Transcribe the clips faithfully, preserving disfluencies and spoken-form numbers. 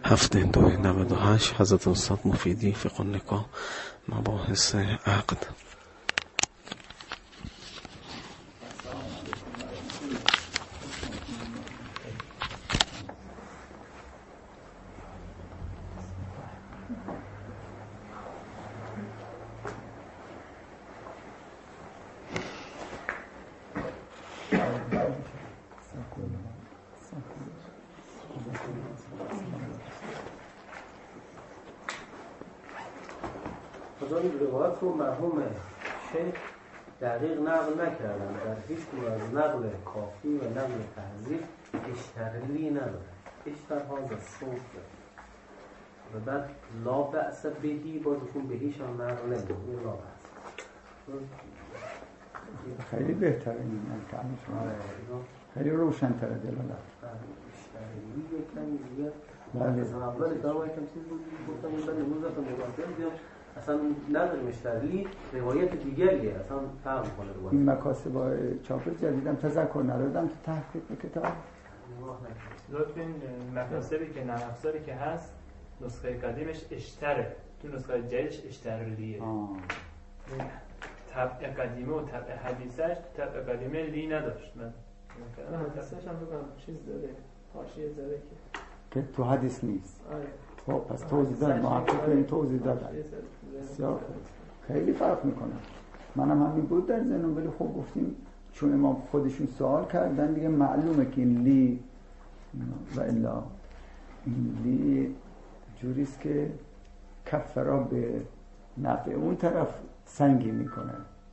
هفته دو نود و هشت حضرت استاد مفیدی فقه النکاح مباحث عقد. خدا این روایت رو مرحوم شیخ دقیق نقل نکردن، در هیچ گونه از نقل کافی و نقل تهذیب اشترلی نداره، اشترها از صوت داره و بعد لا بأس بهی بازشون بهیش هم نقل نمیده، این لا بأس خیلی بهتره، این خیلی روشن تره دلالت اشترلی یکم دیگه بله. مثلا اول ادامه یکم چیز بود گفتم این بعد امروز رفتم مقاطعه دیدم اصلا نداریم اشترلی روایت دیگریه، اصلا فرق می‌کنه روایت. این مکاسب چاپ جدیدم تذکر ندادم تو تحقیق کتاب. لطفاً مکاسبی که نرم افزاری که هست نسخه قدیمش اشتره، تو نسخه جدیدش اشترلیه. طبع قدیمه و طبع حدیثش طبع قدیمه لی نداشت. من حدیثش هم بگم چیز داره، حاشیه زده که که تو حدیث نیست. آره. خب پس توضیح داد، محقق این توضیح داد. بسیار خیلی فرق میکنه. منم همین بود در ذهنم، ولی خب گفتیم چون ما خودشون سوال کردن دیگه معلومه که این لی و الا این لی جوریست که کفرا به نفع اون طرف سنگی میکنه.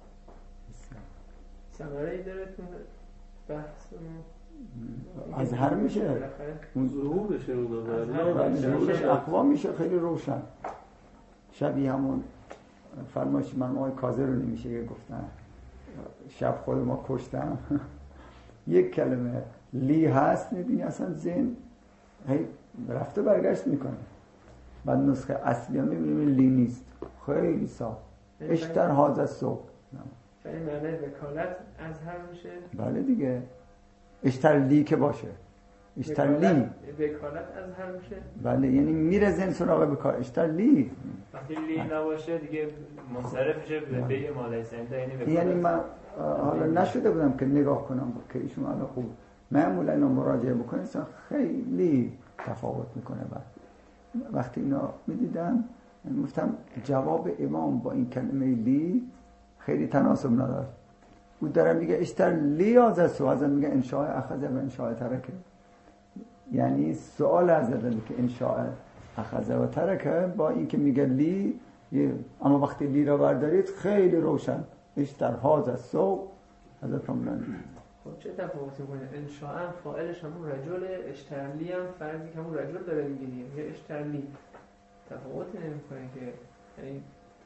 ثمره داره تو بحث از هر میشه اون ظهورشه اون ظهورش اقوام میشه خیلی روشن، شبیه همون فرمایش من آقای کاظم رو نمیشه گفتن شب خود ما کشتم یک کلمه لی هست میبینی اصلا ذهن هی رفته برگشت میکنه، بعد نسخه اصلی هم میبینیم لی نیست، خیلی صاف اشتر حاضر صبح این معنی وکالت از هر میشه. بله دیگه اشتر لی که باشه اشتر لی وکالت از هر میشه. بله یعنی میره زن سراغ بکار اشتر لی. وقتی لی نباشه دیگه منصرف میشه به بیع مالای سنده، یعنی وکالت. یعنی من حالا نشده بودم که نگاه کنم که ایشون حالا خوب معمولا اینا مراجعه بکنه خیلی تفاوت میکنه. بعد وقتی اینا میدیدم گفتم جواب امام با این کلمه لی خیلی تناسب نداره. او داره میگه اشتر لی آزد سو ازم میگه انشاء اخذه و انشاء ترکه، یعنی سوال از داره که انشاء اخذه و ترکه با این که میگه لی، اما وقتی لی رو بردارید خیلی روشن اشتر حاضر سو حضرت کاملا. خب چه تفاوتی میکنه؟ انشاء فاعلش همون رجل، اشتر لی هم فرضی که همون رجل داره میگه یا اشتر لی تفاوتی نمیکنه که یعنی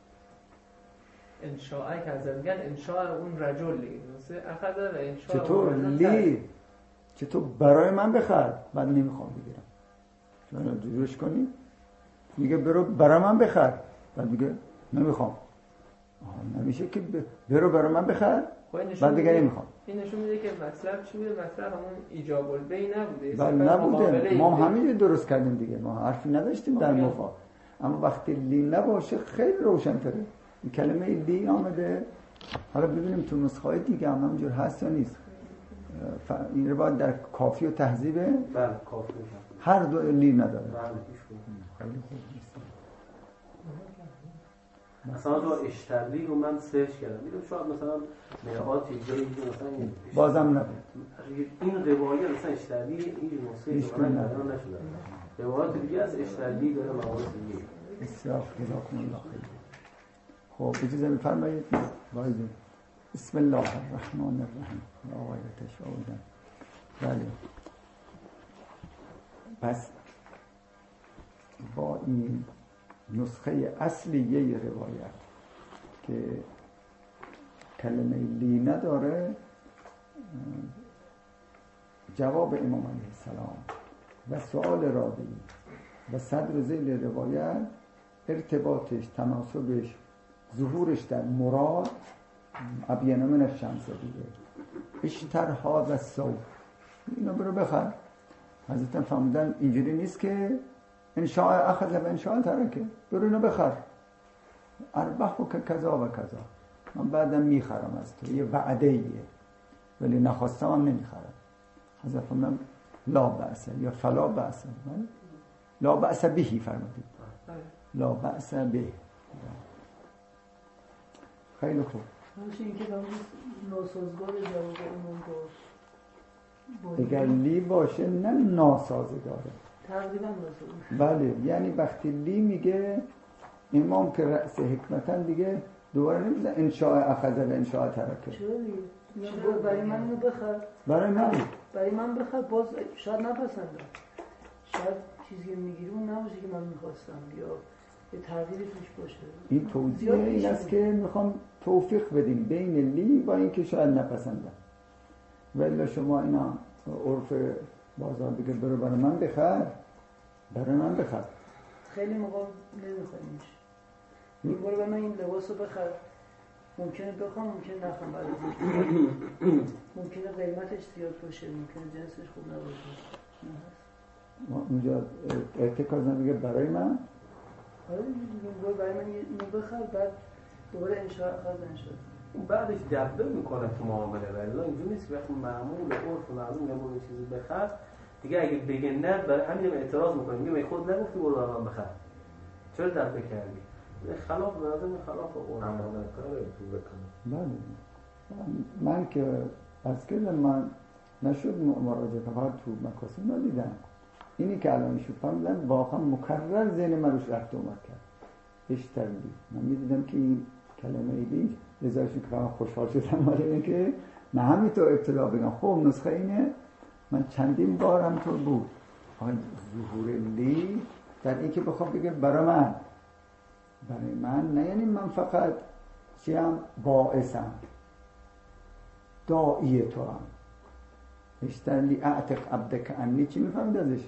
انشاء که از میگن انشاء اون رجل لی مثل اخذ و انشاء چطور لی چطور برای من بخر بعد نمیخوام بگیرم شما جوش کنی میگه برو برای من بخر بعد میگه نمیخوام. آه نمیشه که برو برای من بخر بعد دیگه نمیخوام. این نشون میده که مطلب چی بوده؟ مطلب همون ایجاب البی نبوده. بله نبوده، ما همین درست کردیم دیگه، ما حرفی نداشتیم در مفا. اما وقتی لی نباشه خیلی روشن‌تره. این کلمه لی آمده، حالا ببینیم تو نسخه‌های دیگه هم همینجور هست یا نیست. این رو باید در کافی و تهذیبه. بله کافی هر دو لی نداره. بله خیلی خوب نیست. مثلا تو اشترلی رو من سرچ کردم دیدم شاید مثلا نهاتی جایی که مثلا بازم نبود این روایت مثلا اشترلی این نسخه رو من پیدا نشده. روایت دیگه از اشترلی داره موارد دیگه. بسیار جزاکم الله خیر. خب اجازه می‌فرمایید وایدین. بسم الله الرحمن الرحیم. آقای تشاودن. بله. پس با این نسخه اصلیه روایت که کلمه لی نداره، جواب امام علیه السلام و سؤال راوی و صدر ذیل روایت ارتباطش، تناسبش، ظهورش در مراد ابین من الشمس دیگه اشترها و سو اینا برو بخر. حضرت فرمودن اینجوری نیست که انشاء اخذ و انشاء ترکه، برو اینو بخر، اربح و که کذا و کذا، من بعدم میخرم از تو، یه وعده ایه ولی نخواستم هم نمیخرم. حضرت من لا بأس یا فلا بأس، لا بأس بهی فرمودید، لا بأس به. خیلی خوب. همچنین این که فرمودید ناسازگار جواب عموم باش، اگر لی باشه نه ناسازگاره، تقریبا ناسازگار. بله، یعنی وقتی لی میگه امام که رأس حکمتن دیگه دوباره نمیزن انشاء اخذ و انشاء ترکه. چرا دیگه؟ میگه برای من اینو بخر، برای من برای من بخر، باز شاید نپسندم، شاید چیزی میگیری اون نباشه که من میخواستم یا یه تغییری توش باشه. این توضیح این است که میخوام توفیق بدیم بین لی با این که شاید نپسندم. ولی شما اینا عرف بازار بگه برو برای من بخر، برای من بخر، خیلی موقع نمیخوایمش، میگه برو برای من این لباس رو بخر، ممکنه بخوام ممکنه نخوام، بعد ممکنه قیمتش زیاد باشه، ممکنه جنسش خوب نباشه. اونجا ارتکاز نمیگه برای من، آره میگه برای من اینو بخر، بعد دوباره انشاء خواهد انشاء بعدش جبه میکنه تو معامله. ولی اینجوری نیست که وقتی معمول عرف و معلوم میگه برو چیزی بخر، دیگه اگه بگه نه برای همین اعتراض میکنه، میگه من خود نگفتی برو برای من بخر، چرا جبه کردی؟ خلاف لازم خلاف عرف عمل کاره تو بکنه. بله من که از کردم من نشد مراجعه فقط تو مکاسب ندیدم، اینی که الان شد فهمیدم واقعا مکرر ذهن من روش رفت اومد کرد. اشترلی من میدیدم که این کلمه ایدی لذایشون که فقط خوشحال شدم ماله اینه که من همینطور ابتدا بگم خب نسخه اینه. من چندین بار همینطور بود ظهور لی در این که بخوام بگم برای من، برای من نه یعنی من فقط چیم باعثم، داعی تو هم. اشترلی اعتق عبدک انی، چی میفهمید ازش؟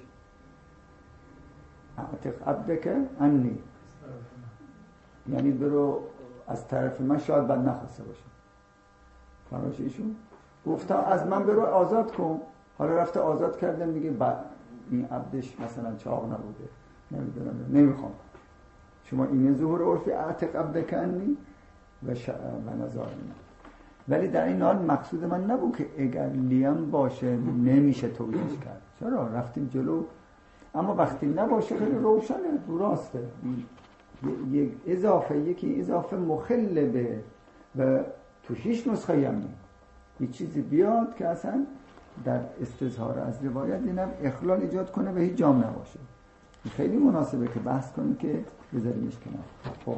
اعتق عبدک انی یعنی برو از طرف من، شاید بد نخواسته باشم. فراش ایشون گفتم از من برو آزاد کن، حالا رفته آزاد کردم میگه این عبدش مثلا چاق نبوده، نمیدونم نمیخوام. شما این ظهور عرفی اعتق عبدک انی و ش... و نظار من. ولی در این حال مقصود من نبود که اگر لیم باشه نمیشه توجیهش کرد، چرا رفتیم جلو. اما وقتی نباشه خیلی روشنه، درسته، یک اضافه یکی اضافه مخل به و تو هیچ نسخه هم نیم یه چیزی بیاد که اصلا در استظهار از روایت اینم اخلال ایجاد کنه و هیچ جام نباشه. خیلی مناسبه که بحث کنیم که بذاریمش کنار. خب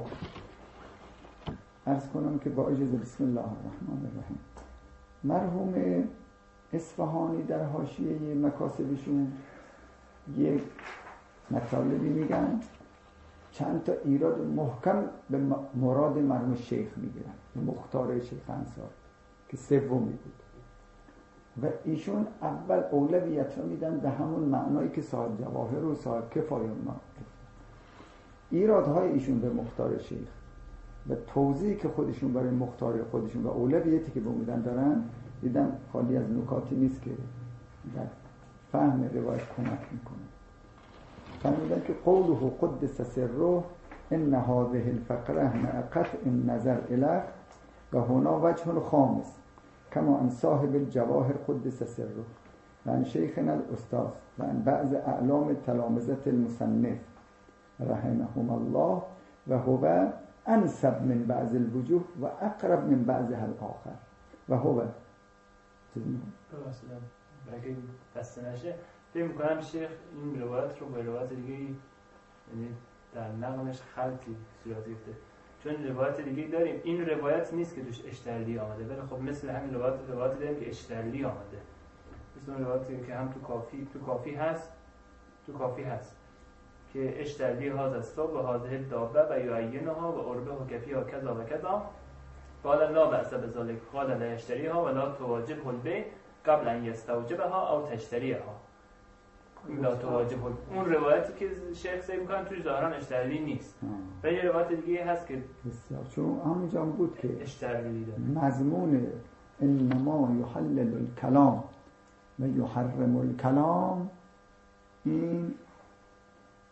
عرض کنم که با اجازه بسم الله الرحمن الرحیم. مرحوم اصفهانی در حاشیه مکاسبشون یک مطالبی میگن، چند تا ایراد محکم به مراد مرحوم شیخ میگیرن، مختار شیخ انصار که سومی بود و ایشون اول اولویت رو میدن به همون معنایی که صاحب جواهر و صاحب کفایه ما. ایرادهای ایشون به مختار شیخ و توضیحی که خودشون برای مختار خودشون و اولویتی که بمیدن دارن، دیدم خالی از نکاتی نیست که در فهم روایت کمک میکنه. فرمودن که قوله قدس سره ان هذه الفقره مع قطع النظر الیه و هنا وجه خامس کما ان صاحب الجواهر قدس سره و ان شیخنا الاستاذ و ان بعض اعلام تلامذه المصنف رحمهم الله و هو انسب من بعض الوجوه و اقرب من بعضها الاخر و هو مثلا اگه بسته نشه فکر می‌کنم شیخ این روایت رو با روایت دیگه یعنی در نقلش خلطی صورت گرفته، چون روایت دیگه داریم این روایت نیست که توش اشترلی آمده، ولی خب مثل همین روایت روایت داریم که اشترلی آمده، مثل روایتی که هم تو کافی تو کافی هست تو کافی هست که اشترلی هاز است و هازه دابه و یعینها و عربه و کفیها کذا و کذا قال لا بأس بذلك قال لا يشتريها ولا تواجبه البيع قبل ان يستوجبها او تشتريها. لا تواجبه اون روایتی که شیخ سعی می‌کنه توی ظاهرا اشترلی نیست و یه روایت دیگه هست که بسیار، چون همونجا بود که اشترلی داره مضمون انما یحلل الکلام و یحرم الکلام این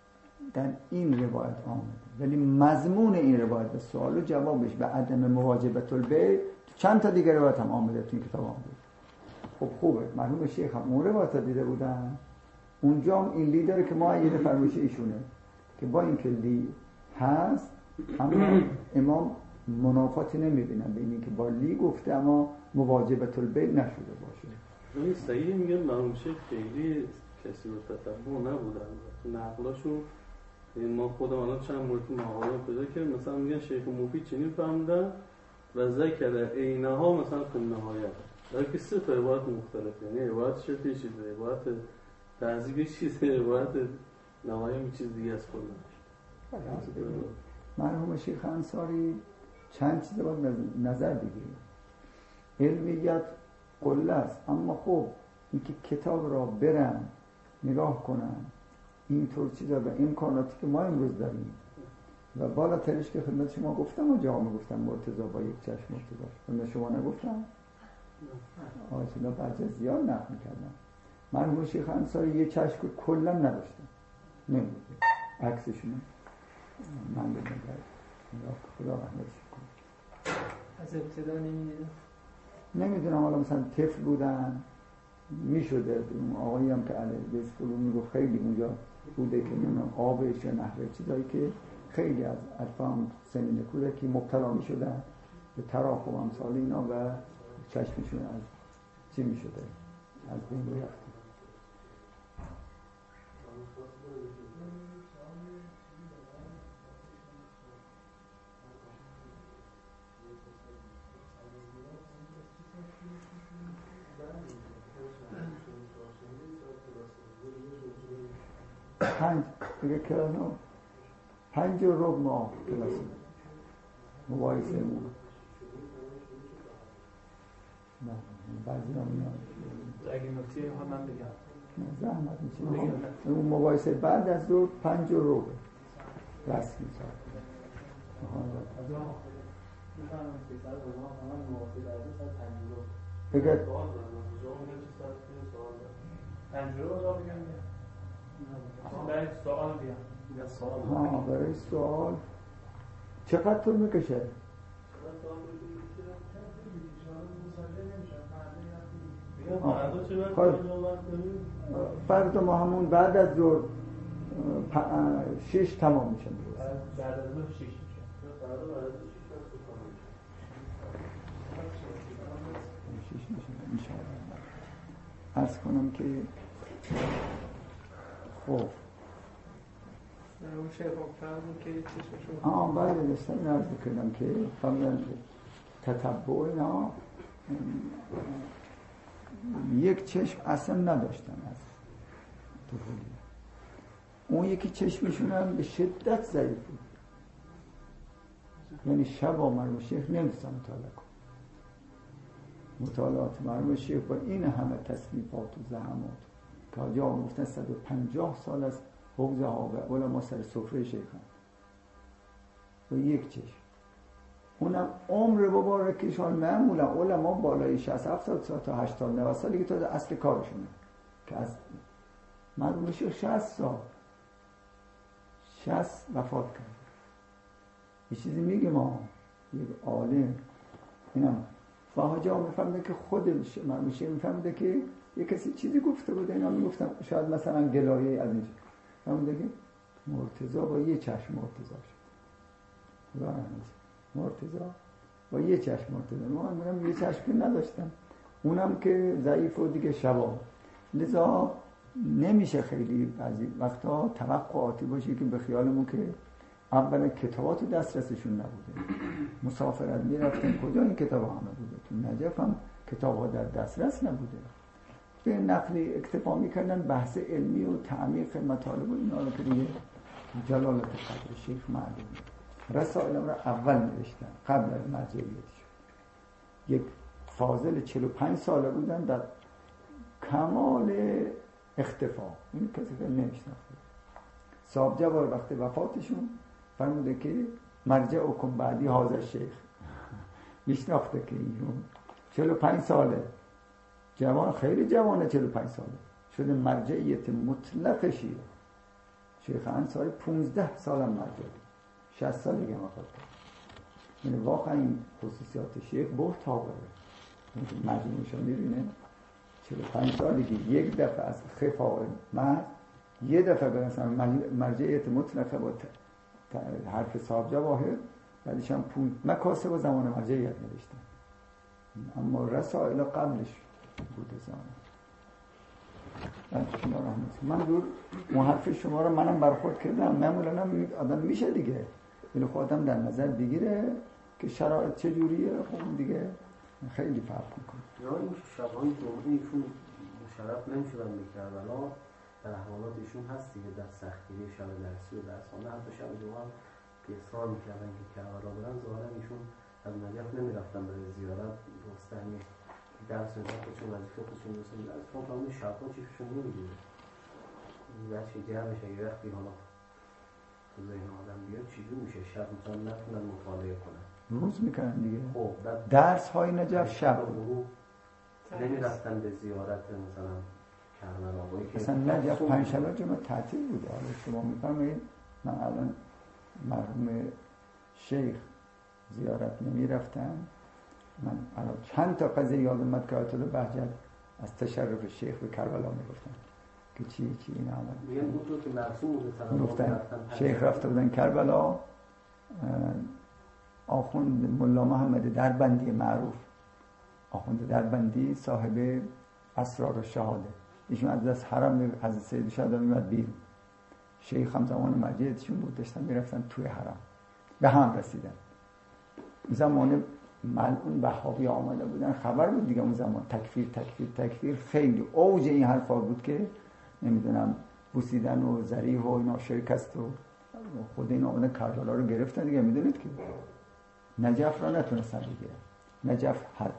در این روایت آمده، ولی مضمون این روایت و سوال و جوابش به عدم مواجبت البیع چند تا دیگه روایت هم آمده تو این کتاب آمده. خب خوبه، مرحوم شیخ هم اون روایت دیده بودن، اونجا هم این لی داره که ما یه فرمایش ایشونه که با این که لی هست اما امام منافاتی نمیبینن بین این که با لی گفته اما مواجبت البیع نشده باشه. این صحیح میگن مرحوم شیخ خیلی کسی رو تتبع نبودن تو نقلاشون. ما خودم الان چند مورد مقاله پیدا کردیم، مثلا میگن شیخ مفید چنین فهمیدن و ذکر عینها مثلا تو نهایت، در که سه تا عبارت مختلف، یعنی عبارت شفیه چیز، عبارت تعذیب چیز، عبارت نهایی چیز دیگه است. کلا مرحوم شیخ انصاری چند چیز باید نظر بگیریم. علمیت قله است، اما خب اینکه کتاب را برن نگاه کنن اینطور چیزا و امکاناتی که ما امروز داریم و بالاترش که خدمت شما گفتم و جا گفتم مرتضی با یک چشم مرتضی خدمت شما نگفتم آجلا بعد از زیاد نقل میکردم. مرحوم شیخ انصاری یه چشم کلا نداشتم، نمیده عکسشونه من بدم باید خدا رحمتش کنه. از ابتدا نمیدیدم، نمیدونم حالا مثلا طفل بودن میشده. اون آقایی هم که علیه بسکلو میگفت خیلی اونجا بوده که نمیدونم آبش یا نحوه چیزایی که خیلی از اطفال سنین کودکی مبتلا میشدن به تراخم امثال اینا و چشمشون از چی میشده از بین میرفته. پنج دیگه کلاسم پنج و رب ما کلاسم مباحثه مون نه بعضی هم میان اگه نکته ها من بگم زحمت میشه اون مباحثه بعد از دو پنج و رب رسمی ساعت بگه پنج و رب بگم برای سوال بیان. ها برای سوال چقدر طول میکشه؟ فردا ما همون بعد از ظهر شش تمام میشه. بعد از ظهر شش میشه. شش میشه انشاءالله. عرض کنم که خب اون شیخ فرمون که چشمشون آه بله داشتم این عرض بکنم که فرمودن که تتبع اینا یک چشم اصلا نداشتن از طفولی، اون یکی چشمشون هم به شدت ضعیف بود، یعنی شب و مرحوم شیخ نمیستن مطالعه کن. مطالعات مرحوم شیخ با این همه تصنیفات و زحمات که آجا گفتن صد و پنجاه سال از حوزه ها و علما سر سفره شیخان با یک چشم، اونم عمر مبارکشان معمولا علما بالای شصت هفتاد سال تا هشتاد نود سالی که تا اصل کارشونه که از مرحوم شیخ شصت سال شصت وفات کرد. یه چیزی میگه ما یک عالم اینم فاجا میفهمده که خود مرحوم شیخ میفهمده که یه کسی چیزی گفته بوده، اینا میگفتن شاید مثلا گلایه از اینجا فهمده که مرتضی با یه چشم مرتضی شد مرتضی با یه چشم مرتضی ما هم یه چشم نداشتم، اونم که ضعیف و دیگه شبا، لذا نمیشه خیلی بعضی وقتا توقعاتی باشه که به خیالمون که اولا کتابات دسترسشون نبوده، مسافرت میرفتن کجا این کتاب ها نبوده، تو نجف هم کتاب ها در دسترس نبوده، به نقلی اکتفا میکردن بحث علمی و تعمیق مطالب و اینا رو که دیگه جلالت قدر شیخ معلومه. رسائل را اول نوشتن قبل از مرجعیتش، یک فاضل چهل و پنج ساله بودن در کمال اختفا، این کسی که نمیشناخته. صاحب جوار وقت وفاتشون فرموده که مرجع کن بعدی حاضر شیخ، میشناخته که ایشون چهل و پنج ساله جوان، خیلی جوانه، چهل و پنج ساله شده مرجعیت مطلق شیعه شیخ انصاری پونزده سالم مرجع بود، شصت سالگی هم وفات کرد. یعنی واقعا این خصوصیات شیخ بهتابه. مجموعش رو می‌بینه چهل و پنج سالگی یک دفعه از خفاء محض یه دفعه به مثلا مرجعیت مطلقه با حرف صاحب جواهر، بعدش هم پول مکاسب و زمان مرجعیت نوشتن، اما رسائل قبلش بوده زمان. شما رحمت من دور محرف شما رو منم برخورد کردم، معمولا هم آدم میشه دیگه، ولی خودم در نظر بگیره که شرایط چجوریه، خب دیگه خیلی فرق میکنه. یا این شبان جمعه ایشون مشرف نمیشدن بکرد، الان در احوالات ایشون هست دیگه، در سختگیری شب درسی و درسانه حتی شب جمعه هم که اصرار میکردن که کربلا برن، ظاهرا ایشون از نجف نمیرفتن برای زیارت رستمی درس اینجا خودشون وظیفه خودشون رسن درس خون تا اون شبها چیفشون نمیگیره بچه گرمش اگه وقتی حالا تو ذهن آدم بیاد چیزی میشه شب مثلا نتونن مطالعه کنن، روز میکنن دیگه. خب درس های نجف شب نمیرفتن به زیارت مثلا کربلا. مثلا نجف پنجشنبه جمعه تعطیل بوده. حالا شما میفهمید من الان مرحوم شیخ زیارت نمیرفتم، من الان چند تا قضیه یاد اومد که آیت الله بهجت از تشرف شیخ به کربلا میگفتن که چی چی این عمل میگن اون تو که مرسوم بوده گفتن شیخ رفته بودن کربلا، آخوند ملا محمد دربندی معروف، آخوند دربندی صاحب اسرار و شهاده، ایشون از دست حرم از سید شهدا میمد بیرون، شیخ هم زمان مرجعیتشون بود، داشتن میرفتن توی حرم، به هم رسیدن. زمان ملعون وهابی آمده بودن، خبر بود دیگه اون زمان تکفیر تکفیر تکفیر خیلی اوج این حرفا بود که نمیدونم بوسیدن و ذریح و اینا شرک است و خود این آمدن کربلا رو گرفتن دیگه. میدونید که نجف را نتونستن بگیرن، نجف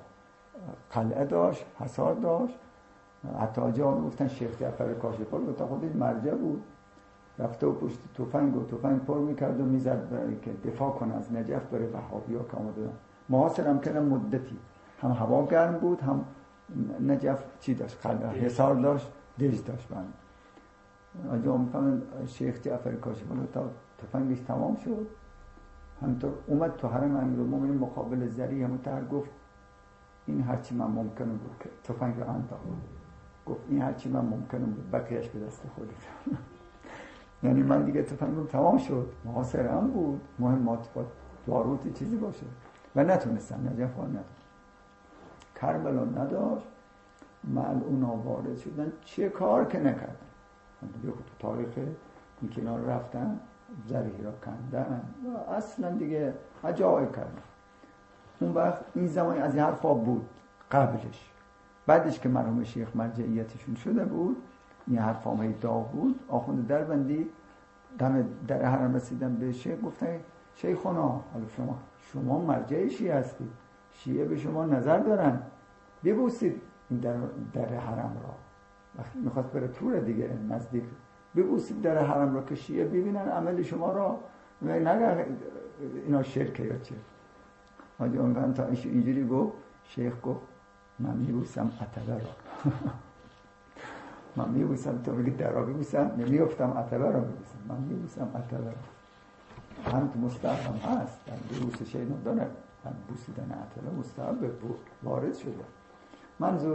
قلعه داشت، حصار داشت، حتی جان گفتن شیخ جعفر کاشف‌آل بود خودش مرجع بود، رفته و پشت تفنگ و تفنگ پر میکرد و میزد برای که دفاع کنه از نجف برای وهابی‌ها که آمده بودن. محاصره هم کردن مدتی، هم هوا گرم بود، هم نجف چی داشت، قلعه حصار داشت، دژ داشت. من آنجا میفهمن شیخ جعفر کاشف‌آل تا تفنگش تمام شد همینطور اومد تو حرم امیرالمومنین مقابل ذریح مطهر، گفت این هرچی من ممکنه بود که تفنگ رو انداخت، گفت این هرچی من ممکنه بود بقیه‌اش به دست خودت. یعنی من دیگه تفنگم تمام شد، محاصره هم بود، مهمات با باروت چیزی باشه و نتونستن نجف ها نداشت، کربلا نداشت، ملعونا وارد شدن، چه کار که نکردن دیگه. تو تاریخ این کنار رفتن ذریح را کندن و اصلا دیگه عجایب کردن. اون وقت این زمانی از این حرفا بود قبلش، بعدش که مرحوم شیخ مرجعیتشون شده بود این حرفا همه داغ بود. آخوند دربندی دم در حرم رسیدن به شیخ، گفتن شیخونا حالا شما شما مرجع شیعه هستید، شیعه به شما نظر دارن، ببوسید این در, در حرم را. وقتی میخواست بره تور دیگه نزدیک، ببوسید در حرم را که شیعه ببینن عمل شما را، نگه اینا شرکه یا چه. حاجی اون تا اینجوری گفت، شیخ گفت من میبوسم عتبه را. من میبوسم، تو بگید در را ببوسم، نمیفتم عتبه را ببوسم، من میبوسم عتبه را. هم تو مستحب هم هست، در بوس شیطان داره، هم بوسیدن عتبه مستحب وارد شده. منظور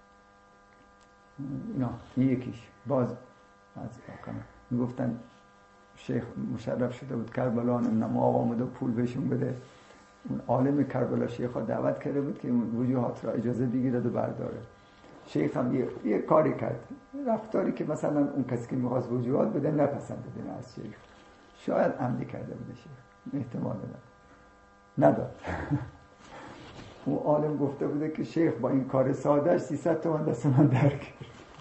اینا یکیش باز از میگفتن شیخ مشرف شده بود کربلا، نما آقا آمده پول بهشون بده. اون عالم کربلا شیخ ها دعوت کرده بود که اون وجوهات را اجازه بگیرد و برداره. شیخ هم یه, یه کاری کرد، رفتاری که مثلا اون کسی که میخواست وجوهات بده نپسند بده از شیخ، شاید عمدی کرده بوده شیخ، احتمال نداد نداد. اون عالم گفته بوده که شیخ با این کار سادهش سیصد تومن دست من در کرد،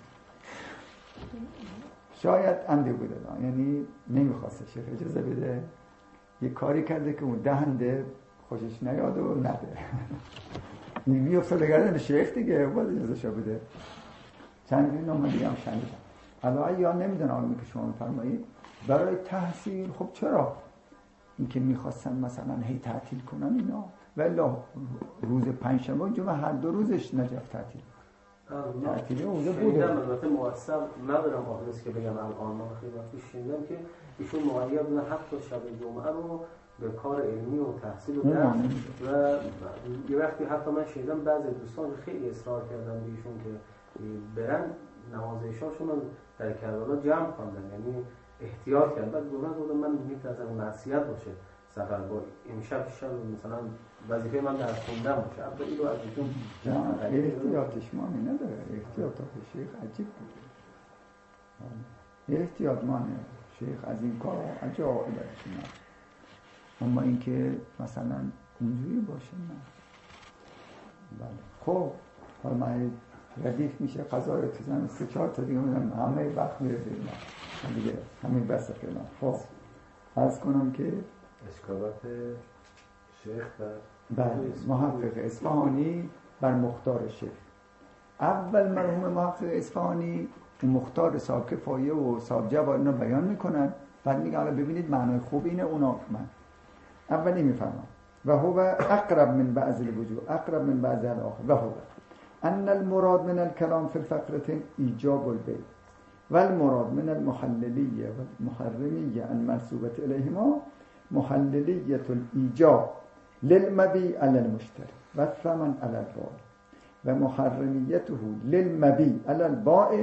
شاید عمدی بوده، یعنی نمیخواسته شیخ اجازه بده، یه کاری کرده که اون دهنده خوشش نیاد و نده. میافتاده گردن شیخ دیگه، باید اجازه شو بده. چند این نامه دیگه هم شنیدم. الان یا نمیدونم آنمی که شما میفرمایید برای تحصیل، خب چرا؟ این که میخواستن مثلا هی تعطیل کنن اینا، ولی روز پنجشنبه و جمعه هر دو روزش نجف تعطیل. تعطیلی اونجا شنیدم، بوده. البته مؤثر ندارم حافظ که بگم الان، من خیلی وقتی شنیدم که ایشون مقید بودن حتی شب جمعه رو به کار علمی و تحصیل و درس و یه وقتی حتی من شنیدم بعضی دوستان خیلی اصرار کردن به ایشون که برن نماز عشاشون رو در کربلا جمع کردن، یعنی احتیاط کردن. بعد گفتن بودم من میترسم معصیت باشه سفر با امشب شب مثلا وظیفه من در خوندن باشه. البته اینو از ایشون احتیاطش ما نداره، احتیاطات شیخ عجیب بوده، احتیاط مانه شیخ از این کار عجیب عاقبتش نه، اما اینکه مثلا اونجوری باشه نه. بله خب حالا من ردیف میشه قضا رو تزن سه چهار تا دیگه میدم همه وقت میره دیگه دیگه همه بسته فیلم. خب عرض کنم که اشکالات شیخ بر بله محقق اصفهانی بر مختار شیخ. اول مرحوم محقق اصفهانی اون مختار صاحب کفایه و صاحب جواد اینا بیان میکنن، بعد میگه حالا ببینید معنای خوب اینه اونا من اولی میفهمم و هو اقرب من بعض الوجوه اقرب من بعض الاخر و هو ان المراد من الكلام في الفقرتين ایجاب البيع والمراد من المحللية والمحرمية المنسوبة إليهما محللية الإيجاب للمبيع على المشتري والثمن على البائع ومحرميته للمبيع على البائع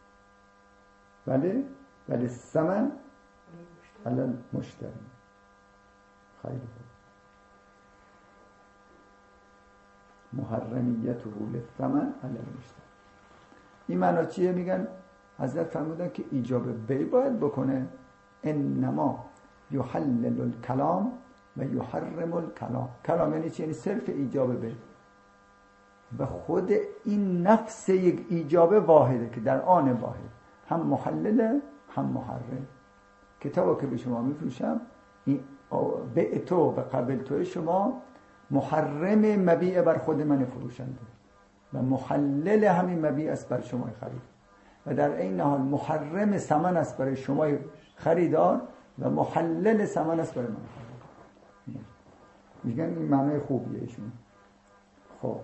بله وللثمن على المشتري. خیلی خوب. محرمیته للثمن علی المشتری. این معنا چیه؟ میگن حضرت فرمودن که ایجاب بیع باید بکنه، انما یحلل الکلام و یحرم الکلام. کلام یعنی چی؟ یعنی صرف ایجاب بیع و خود این نفس یک ایجاب واحده که در آن واحد هم محلله هم محرم. کتابو که به شما میفروشم این بیع تو و قبل تو شما محرم مبیع بر خود من فروشنده و محلل همین مبیع است بر شما خرید و در این حال محرم ثمن است برای شما خریدار و محلل ثمن است برای من خرید. میگن این معنی خوبیه ایشون. خب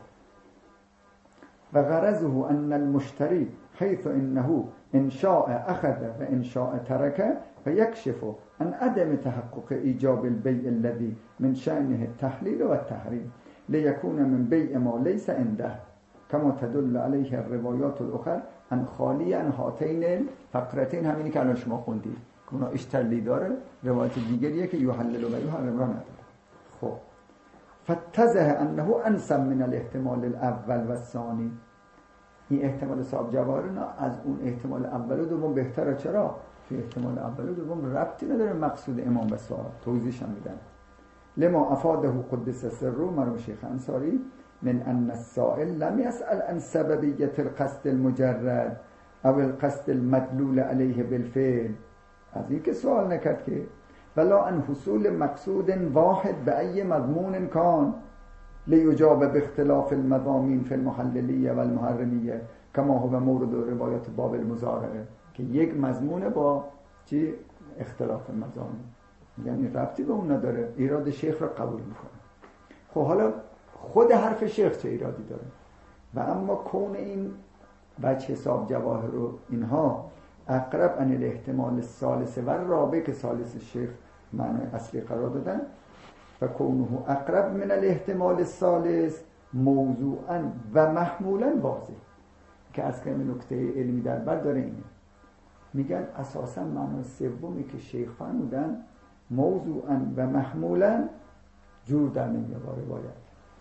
و غرضه ان المشتری حيث انه ان شاء اخذ و ان شاء ترك فيكشف عن عدم تحقق ایجاب البيع الذي من شأنه التحليل والتحريم ليكون من بيع ما ليس عنده كما تدل عليه الروايات الاخرى عن خالی عن هاتین الفقرتين. همینی که الان شما خوندید که اونا اشترالی داره، روایت دیگریه که یحلل و یحرم را نداره. خب فتزه انه انسب من الاحتمال الاول و الثانی. این احتمال صاحب جواهرنا از اون احتمال اول و دوم بهتره. چرا؟ توی احتمال اول و دوم ربطی نداره مقصود امام و سوال. توضیحش هم میدن. لما افاده قدس سره مرحوم شیخ انصاری من ان السائل لم يسأل عن سببیت القصد المجرد او القصد المدلول علیه بالفعل. از این که سوال نکرد که ولا عن حصول مقصود واحد به ای مضمون کان لیجاب باختلاف المضامین فی المحللیه و المحرمیه کما هو مورد روایت باب المزارعه که یک مضمون با چی اختلاف مضامین، یعنی ربطی به اون نداره، ایراد شیخ را قبول میکنه. خب حالا خود حرف شیخ چه ایرادی داره؟ و اما کون این بچه حساب جواهر رو اینها اقرب ان الاحتمال الثالث و رابع که ثالث شیخ معنی اصلی قرار دادن و کونه اقرب من الاحتمال الثالث موضوعا و محمولا واضح که از که نکته علمی در بر داره اینه. میگن اساسا معنی سومی که شیخ فرمودن موضوعا و محمولا جور در نمیاد با روایت.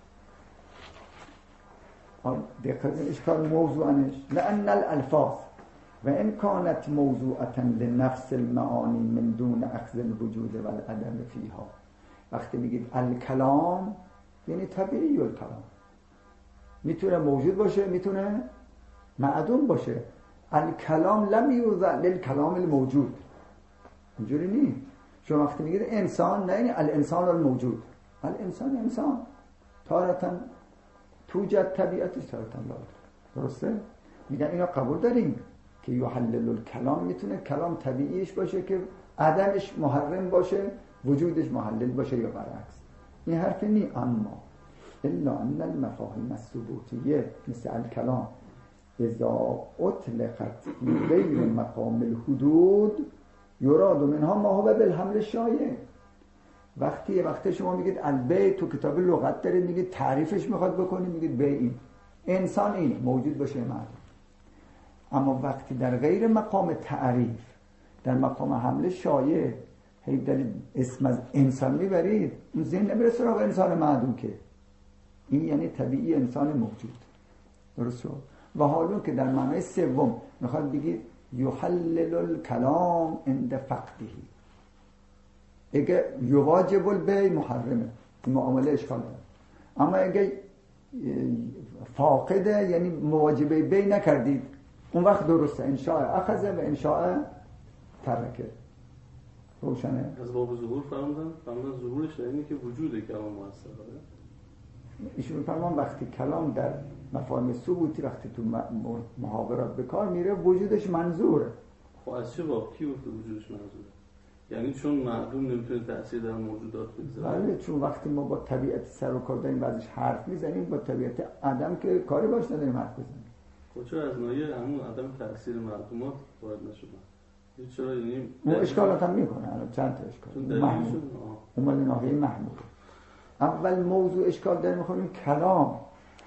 دقیقا اشکال موضوعنش لأن الالفاظ و ان كانت موضوعة لنفس المعانی من دون اخذ الوجود و العدم فیها. وقتی میگید الکلام یعنی طبیعی الکلام، میتونه موجود باشه میتونه معدوم باشه. الکلام لم یوضع للکلام الموجود، اینجوری نیست. شما وقتی میگید انسان نه یعنی الانسان الموجود، الانسان انسان تارتا توجد طبیعتش تارتا لا. درسته؟ میگن اینا قبول داریم که یحلل الکلام میتونه کلام طبیعیش باشه که عدمش محرم باشه وجودش محلل باشه یا برعکس. این حرف نی. اما الا ان المفاهیم الثبوتیه مثل الکلام اذا اطلقت فی غیر مقام الحدود یراد منها ما هو بالحمل شایع. وقتی وقتی شما میگید البیع تو کتاب لغت دارید میگید تعریفش میخواد بکنید میگید بیع این انسان این موجود باشه معلوم. اما وقتی در غیر مقام تعریف در مقام حمل شایع هی دارید اسم از انسان میبرید اون ذهن نمیره سراغ انسان معدوم که این یعنی طبیعی انسان موجود. درست شد؟ و حالا که در معنای سوم میخواد بگید یحلل الکلام عند فقده اگه یواجب البیع محرمه این معامله اشکال داره. اما اگه فاقده یعنی مواجبه بیع نکردید اون وقت درسته انشاء اخذه و انشاء ترکه. روشنه؟ از باب ظهور فهمدن فهمدن ظهورش یعنی که وجود کلام مؤثر داره. ایشون فرمان وقتی کلام در مفاهیم ثبوتی وقتی تو محاورات به کار میره وجودش منظوره. خب از چه باب کی گفته وجودش منظوره؟ یعنی چون معدوم نمیتونه تأثیر در موجودات بگذاره. بله چون وقتی ما با طبیعت سر و کار داریم بعضیش حرف میزنیم با طبیعت عدم که کاری باش نداریم حرف بزنیم. خب چرا از ناحیه همون عدم تأثیر معدومات وارد نشدن؟ چرا یعنی اون اشکالات هم میکنه الان چند تا اشکال محمول اومد ناحیه محمول. اول موضوع اشکال داره میخونیم کلام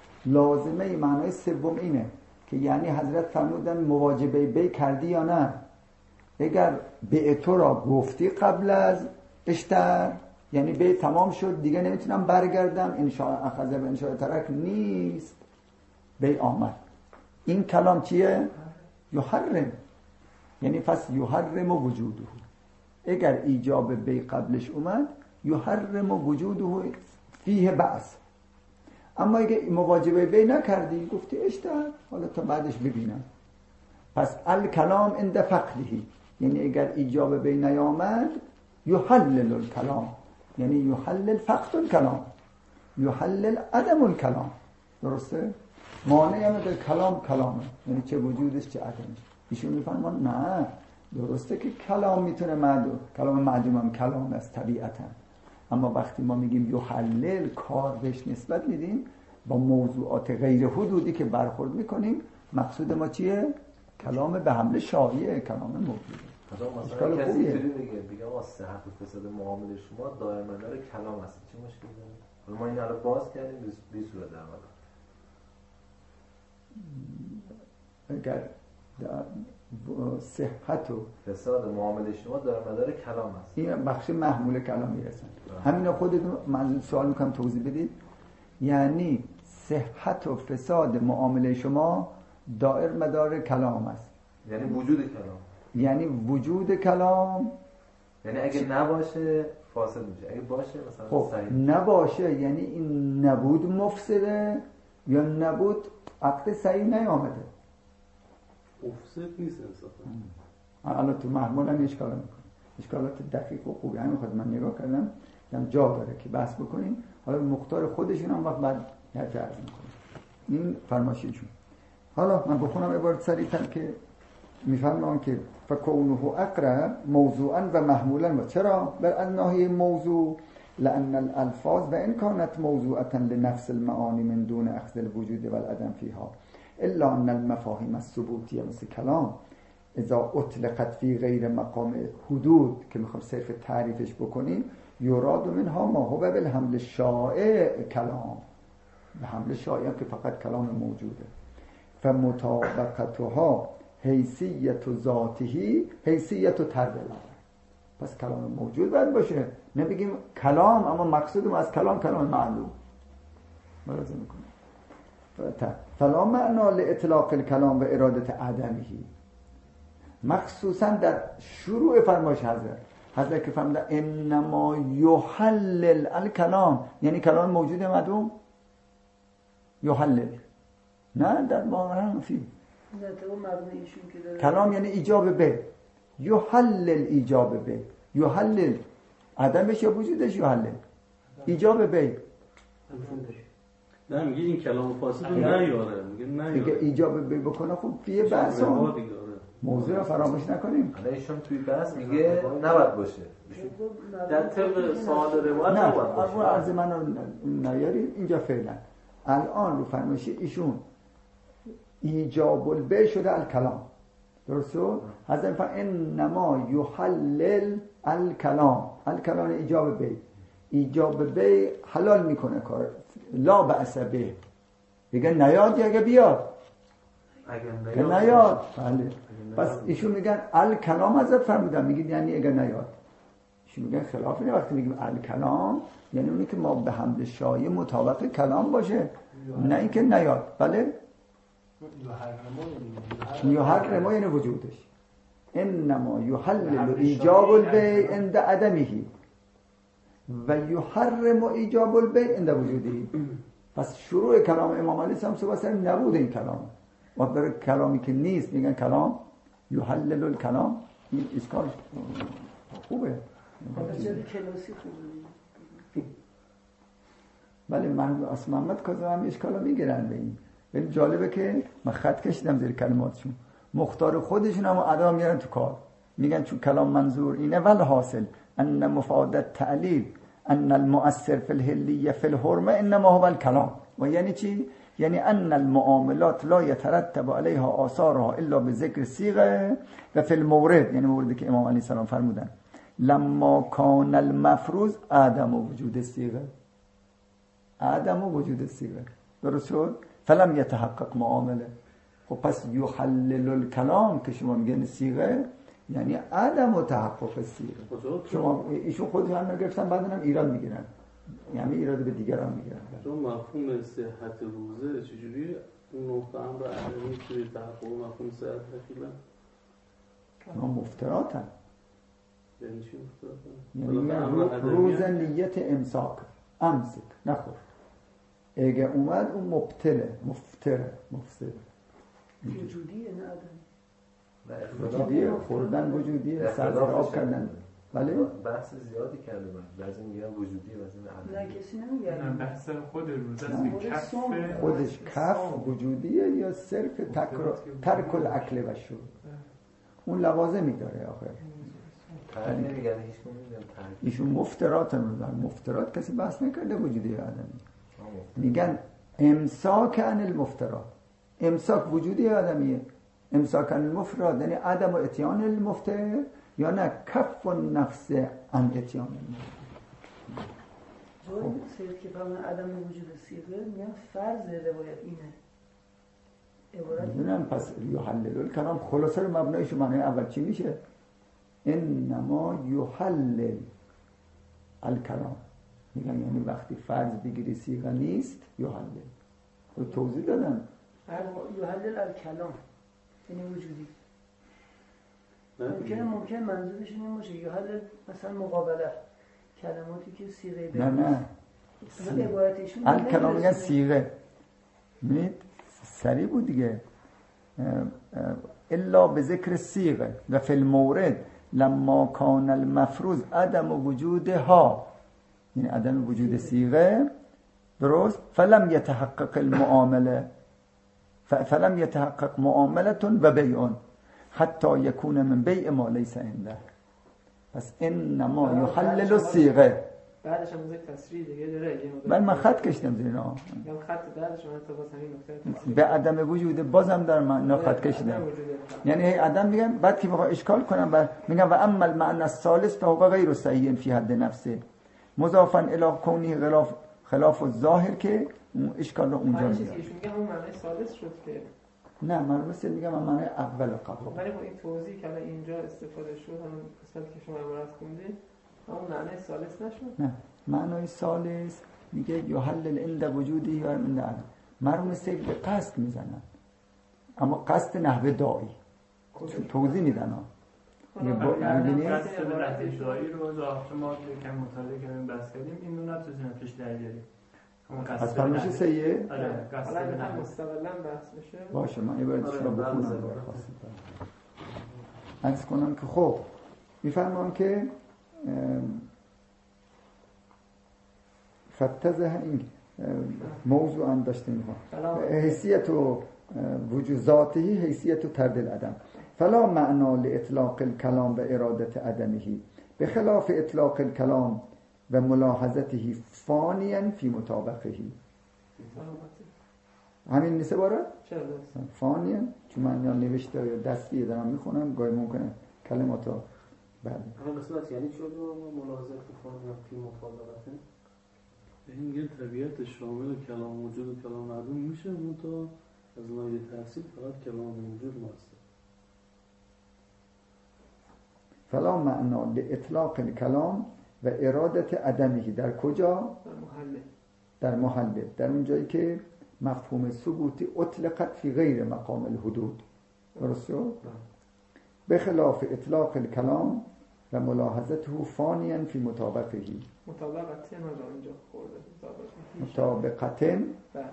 لازمه معنای سوم اینه که یعنی حضرت فرمودن مواجبه بی کردی یا نه. اگر به تو را گفتی قبل از اشتر یعنی بی تمام شد دیگه نمیتونم برگردم انشاء اخذ و انشاء ترک نیست بی آمد. این کلام چیه؟ یحرم یعنی پس یحرم وجوده. اگر ایجاب بی قبلش اومد یحرم وجوده فیه بأس. اما اگه مواجبه بی نکردی گفتی اشتر حالا تا بعدش ببینم پس الکلام عند فقده یعنی اگر ایجاب بی نیامد یحلل الکلام یعنی یحلل فقد الکلام یحلل عدم الکلام. درسته؟ مانع هم در کلام کلامه یعنی چه وجودش چه عدمش. ایشون میفرمان نه درسته که کلام میتونه معدوم کلام معدوم هم کلام است طبیعتا. اما وقتی ما میگیم یحلل کار بهش نسبت میدیم با موضوعات غیر حدودی که برخورد میکنیم مقصود ما چیه؟ کلام به حمل شایع کلام موجوده. مثلا کسی اینطوری بگه بگه آقا صحت و فساد معامله شما دائره‌مدار کلام است چه مشکلی داره؟ حالا ما این رو باز کردیم به این صورت در واقع اگر صحت و فساد معامله شما دائره‌مدار کلام است این بخش محمول کلام میرسن. همین خودتون من سوال میکنم توضیح بدید. یعنی صحت و فساد معامله شما دائر مدار کلام است یعنی وجود کلام یعنی وجود کلام یعنی اگه نباشه فاسد میشه اگه باشه مثلا خب صحیح نباشه یعنی این نبود مفسده یا نبود عقد صحیح نیامده مفسد نیست انصافا. الان تو محمول هم اشکال میکنه اشکالات دقیق و خوبی همین خود من نگاه کردم دیدم جا داره که بحث بکنیم. حالا مختار خودشون هم وقت بعد حرف عرض میکنیم این فرمایششون. حالا من بخونم عبارت سریعتر که میفهمم که فکونه اقرب موضوعا و محمولا. و چرا؟ بر ناحیه موضوع لأن الالفاظ و ان كانت موضوعة لنفس المعانی من دون اخذ الوجود والعدم فيها الا ان المفاهیم الثبوتیه مثل کلام اذا اطلقت فی غیر مقام حدود که میخوام صرف تعریفش بکنیم یراد منها ما هو بالحمل شائع کلام به حمل شائع که فقط کلام موجوده. فمطابقتها حیثیت ذاته حیثیت تردل. پس کلام موجود باید باشه نبگیم کلام اما مقصودم از کلام کلام معلوم ملاحظه میکنیم. فلا معنا لاطلاق الکلام و ارادت عدمه مخصوصا در شروع فرمایش حضرت حضرت که فرمودن انما یحلل الکلام یعنی کلام موجود معدوم یحلل نه در واقع فی کلام یعنی ایجاب به یحلل ایجاب به یحلل عدمش یا وجودش یحلل ایجاب به نه میگه این کلام فاسد رو نیاره میگه نیاره دیگه ایجاب به بکنه خب فیه بحث هم موضوع رو فراموش نکنیم. حالا ایشون توی بحث میگه نباید باشه در طبق سوال روایت نه نباید باشه. نه عرض من رو نیاریم اینجا فعلا الان رو فرمایش ایشون ایجاب البیع شده الکلام. درسته؟ حضرت فرمود انما یحلل الکلام. الکلام ایجاب بیع. ایجاب بیع حلال میکنه کار. لا بأس به. دیگه نیاد یا اگه بیاد؟ اگه نیاد. بله. پس ایشون میگن الکلام حضرت فرمودن، میگید یعنی اگه نیاد. ایشون میگن خلاف اینه. وقتی میگیم الکلام یعنی اونی که ما به حمد شایع مطابق کلام باشه، نه اینکه نیاد. بله؟ یحرم یعنی وجودش. انما یحلل ایجاب البیع عند عدمه و یحرم ایجاب البیع عند وجوده. پس شروع کلام امام علی سلام صحبت نبود این کلام. و برای کلامی که نیست میگن کلام یحلل الکلام. این اشکال خوبه. بچه کلاسی خوبه. بله من از محمد کاظم هم اشکالا میگیرن به این. ولی جالبه که من خط کشیدم زیر کلماتشون. مختار خودشون هم ادا میارن تو کار. میگن چون کلام منظور اینه ول حاصل ان مفادت تعلیل ان المؤثر فی الحلیه فی الحرمه انما هو الکلام. و یعنی چی؟ یعنی ان المعاملات لا يترتب عليها آثارها الا بذکر الصيغه و فی المورد، یعنی موردی که امام علیه السلام فرمودن لما کان المفروض عدم وجود الصيغه. عدم وجود الصيغه. درست شد؟ فلم يتحقق معامله. خب پس یحلل الکلام که شما میگن صيغه یعنی عدم تحقق صيغه. شما ایشون خودشون هم گرفتن بعدن هم ایراد میگیرن، یعنی ایراد به دیگران میگیرن. چون مفهوم صحت روزه چجوری اون نقطه هم رو عدمی توی تحقق مفهوم صحت دخیلن؟ ما مفتراتن. یعنی چی مفتراتن؟ یعنی روز نیت امساک امسک نخور. اگه اومد اون مبتله مفتره مفسد. وجودیه نه عدمی. وجودیه خوردن وجودیه سرزراب کردن. ولی بحث زیادی کرده من بعضی میگن وجودیه بعضی میگن نه کسی نمیگه. نه بحث خود روزه است که کف خودش کف وجودیه یا صرف ترک الاکل و شرب. اون لوازمی داره آخر. ترک نمیگن هیچ نمیگن ترک. ایشون مفترات میگن. مفترات کسی بحث نکرده وجودی آدمی. میگن امساک عن المفترات. امساک وجودی آدمیه. امساک عن المفترات یعنی عدم اتیان المفتر یا نه کف النفس عن اتیان المفتر. جایی سید که فرمان عدم وجود صیغه میگن فرض روایت اینه. عبارت میدونم پس یحلل الکلام خلاصه رو مبنایش معنی اول چی میشه؟ انما یحلل الکلام. میگن یعنی وقتی فرض بگیری صیغه نیست یحلل. رو توضیح دادم. یحلل الکلام یعنی وجودی. ممکنه ممکن منظورش این باشه یحلل مثلا مقابله کلماتی که صیغه نه نه عبارتشون الکلام میگن صیغه. میدید سریع بود دیگه. الا به ذکر صیغه و فی المورد لما کان المفروض عدم وجودها، یعنی عدم وجود صیغه. درست؟ فلم يتحقق المعامله فلم يتحقق معامله و بیع حتی یکون من بیع ما لیس عنده. پس انما یحلل الصیغه. بعدش هم یک تصریح دیگه داره. من من خط کشیدم زیر اینا. میگم خط بعدش من تو باز همین نکته به عدم وجود بازم در من خط کشیدم. یعنی عدم میگم بعد که بخوام اشکال کنم بعد میگم و اما المعنى الثالث فهو غیر صحیح فی حد نفسه مضافا الی کونه خلاف خلاف الظاهر که اشکال رو اونجا میگم. میگم اون معنی ثالث شد که نه من مثل میگم من معنی اول قبل. ولی با این توضیح که اینجا استفاده شد همون قسمتی که شما عبارت خوندید اون معنی ثالث نشد. نه معنی ثالث میگه یحلل عند وجودی یا عند عدم. مرو مثل به قصد میزنن اما قصد نحوه دایی توضیح میدن ها. یه با می‌بینید قصد نحوه دایی رو ظاهر ما که کم مطالعه کردیم بحث کردیم این دو نفس توش در بیاریم. پس فرمایش سیه؟ آره قصد نحوه مستقلاً بحث بشه. باشه من یه بار چرا بخونم عکس کنم که خب میفرمام که فتزه این موضوع هم داشتیم حیثیت و وجود ذاتی حیثیت و ترد العدم فلا معنا لاطلاق الکلام و ارادت عدمه بخلاف اطلاق الکلام و ملاحظته فانیا فی مطابقه. همین نیست باره؟ چرا درست؟ فانیه چون من یا نوشته یا دستی دارم میخونم گاهی ممکنه کلمات ها بله همین قسمت یعنی چی رو ملاحظه فانی فی مطابقته؟ این میگه طبیعت شامل کلام وجود و کلام معدوم میشه اون تا از ناحیه تفسیر فقط کلام موجود ماست. فلا معنا لاطلاق الکلام و ارادت عدمه در کجا؟ در محله در محله در اون جایی که مفهوم ثبوتی اطلقت فی غیر مقام الحدود درسته؟ به خلاف اطلاق الکلام و ملاحظته فانیا فی مطابقه مطابقت نجا اینجا خورده مطابقتن بله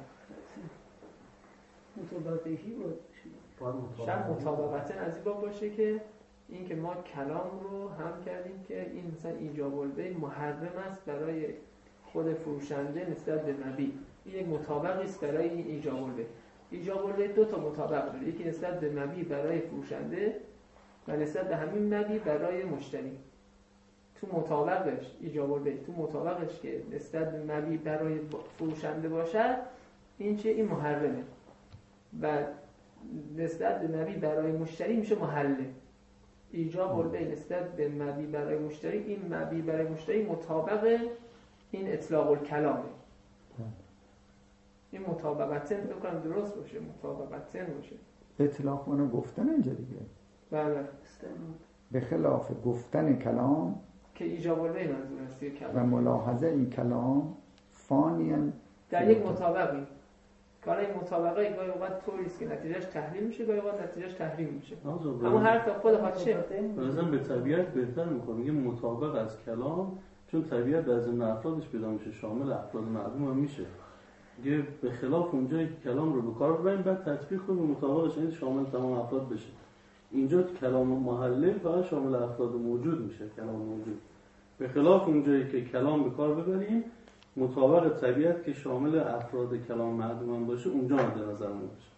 مطابقهی بود شاید مطابقتن از این باب باشه که این که ما کلام رو هم کردیم که این مثلا ایجاب البیع محرم است برای خود فروشنده نسبت به مبیع. این یک مطابقی است برای این ایجاب البیع. ایجاب البیع دو تا مطابق داره، یکی نسبت به مبیع برای فروشنده و نسبت به همین مبیع برای مشتری. تو مطابقش ایجاب البیع تو مطابقش که نسبت به مبیع برای فروشنده باشد این چه این محرمه و نسبت به مبیع برای مشتری میشه محله. ایجاب البیع نسبت به مبیع برای مشتری این مبیع برای مشتری مطابق این اطلاق الکلامه. این مطابقتن بکنم درست باشه مطابقتن باشه اطلاق منو گفتن اینجا دیگه بله به خلاف گفتن کلام که ایجاب البیع منظور است کلام و ملاحظه این کلام فانیان در یک مطابقی که این مطابقه گاهی اوقات طوری است که نتیجهش تحریم میشه گاهی اوقات نتیجهش تحریم میشه اما حرف خود خودشه مثلا به طبیعت بهتر میکنه میگه مطابق از کلام چون طبیعت از این افرادش پیدا میشه شامل افراد معلوم هم میشه دیگه به خلاف اونجایی که کلام رو به کار ببریم بعد تطبیق کنیم مطابقش این شامل تمام افراد بشه اینجا کلام محلل فقط شامل افراد موجود میشه کلام موجود به خلاف اونجایی که کلام به کار ببریم مطابق طبیعت که شامل افراد کلام معدوم باشه اونجا مد نظر باشه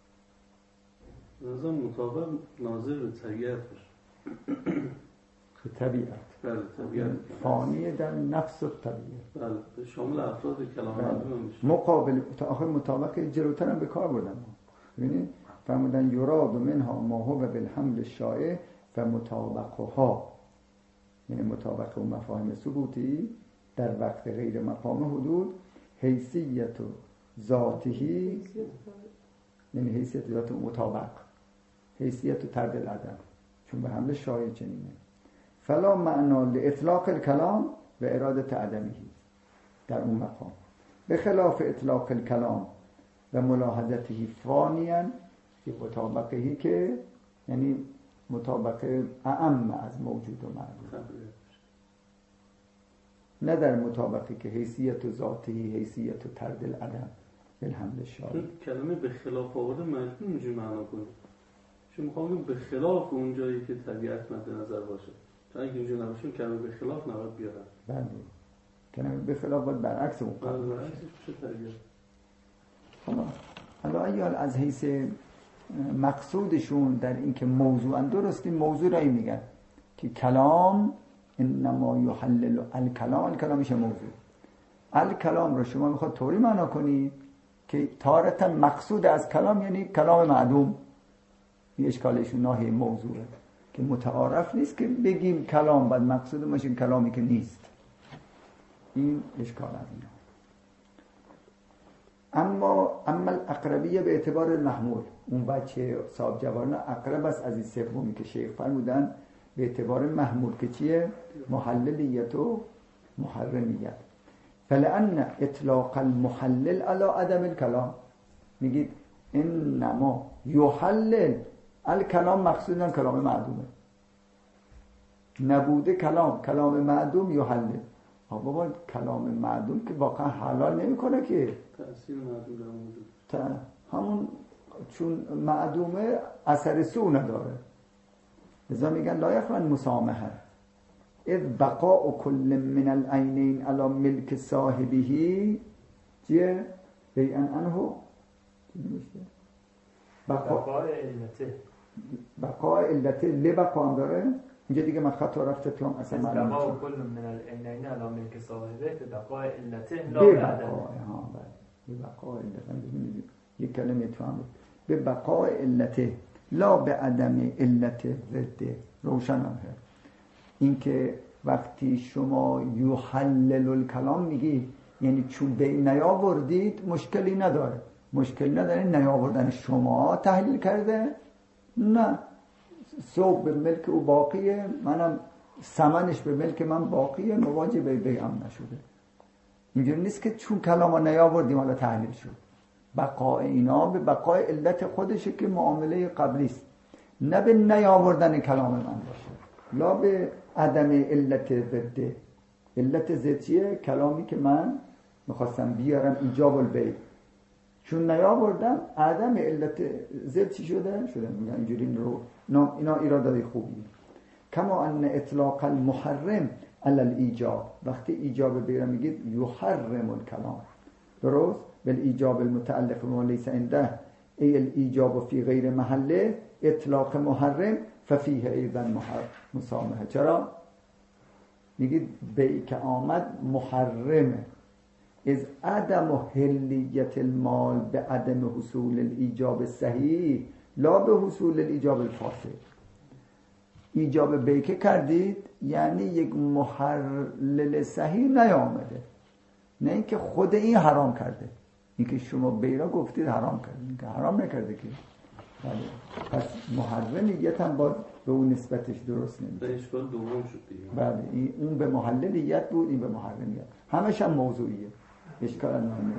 نظر مطابق ناظر به طبیعت باشه به طبیعت بله طبیعت فانی در نفس و طبیعت بله شامل افراد کلام معدوم میشه مقابل آخر مطابق جلوتر هم به کار بردن ببینید فرمودن یراد منها ما هو بالحمل الشائع و مطابقها یعنی مطابق و مفاهیم ثبوتی در وقت غیر مقام حدود حیثیت و ذاتی یعنی حیثیت ذات مطابق حیثیت و ترد العدم چون به حمل شایع چنینه فلا معنا لاطلاق الکلام و ارادت عدمه در اون مقام به خلاف اطلاق الکلام و ملاحظته فانیا که مطابقهی که یعنی مطابقه اعم از موجود و معلوم نه در مطابقی که حیثیت و ذاتی حیثیت و ترد العدم بالحمل شایع کلمه به خلاف آورده مجبور اینجوری معنا کنیم چون میخوام به خلاف اون جایی که طبیعت مد نظر باشه تا اینکه اینجوری نباشه کلمه به خلاف نباید بیارن بله کلمه به خلاف باید برعکس اون قرار باشه حالا حالا ایال از حیث مقصودشون در اینکه موضوعا درستی موضوع را این میگن که کلام انما یحلل الکلام الکلام میشه موضوع الکلام رو شما میخواد طوری معنا کنی که تارتا مقصود از کلام یعنی کلام معدوم این اشکالشون ناحیه موضوعه که متعارف نیست که بگیم کلام بعد مقصود باشه کلامی که نیست این اشکال از اینا اما اما الاقربیه به اعتبار المحمول اون بچه صاحب جوارنا اقرب است از این سومی که شیخ فرمودن به اعتبار محمول که چیه محللیت و محرمیت فلان اطلاق المحلل علی عدم الکلام میگید انما یحلل الکلام مقصودن کلام معدومه نبوده کلام کلام معدوم یحلل بابا کلام معدوم که واقعا حلال نمیکنه که تأثیر معدوم در موجود تا همون چون معدومه اثر سو نداره لذا میگن لا یخلو مسامحه اذ بقاء کل من العینین علی ملک صاحبه چیه بیعن عنه بقاء علته بقاء علته لبقا هم داره اینجا دیگه من خطا رفته تو هم اصلا معلوم بقاء کل من العینین علی ملک صاحبه به بقاء علته لا بعد بقاء ها بله بقاء علته یک کلمه تو هم بود. به بقای علته لا به عدم علت ضده. روشن هم هست این که وقتی شما یحلل الکلام میگی یعنی چون به نیاوردید مشکلی نداره، مشکلی نداره نیاوردن شما تحلیل کرده، نه صوب به ملک او باقیه، منم ثمنش به ملک من باقیه، مواجه به بیعم نشده. اینجوری نیست که چون کلامو نیاوردیم حالا تحلیل شد. بقای اینا به بقای علت خودشه که معامله قبلی است، نه به نیاوردن کلام من باشه. لا به عدم علت ضده. علت ضدیه کلامی که من میخواستم بیارم ایجاب البیع، چون نیاوردم عدم علت ضد چی شده؟ شده میگن اینجوری رو اینا ایرادای خوبی. کما ان اطلاق المحرم علی الایجاب، وقتی ایجاب بیره میگید یحرم الکلام، درست؟ بالایجاب المتعلق بما لیس عنده ای الایجاب فی غیر محله اطلاق محرم ففیه ایضا مسامحه. چرا؟ میگید بیع که آمد محرمه از عدم حلیت المال به عدم حصول الایجاب صحیح لا به حصول الایجاب الفاسد. ایجاب بیع که کردید یعنی یک محلل صحیح نیامده، نه اینکه خود این حرام کرده. اینکه شما بیع را گفتید حرام کردید، اینکه حرام نکرده که. بله. پس محرمیت هم باید به اون نسبتش درست نمیشه. به اشکال دوم شد دیگه. بله این اون به محللیت بود، این به محرمیت. همش هم موضوعیه. اشکال نداره.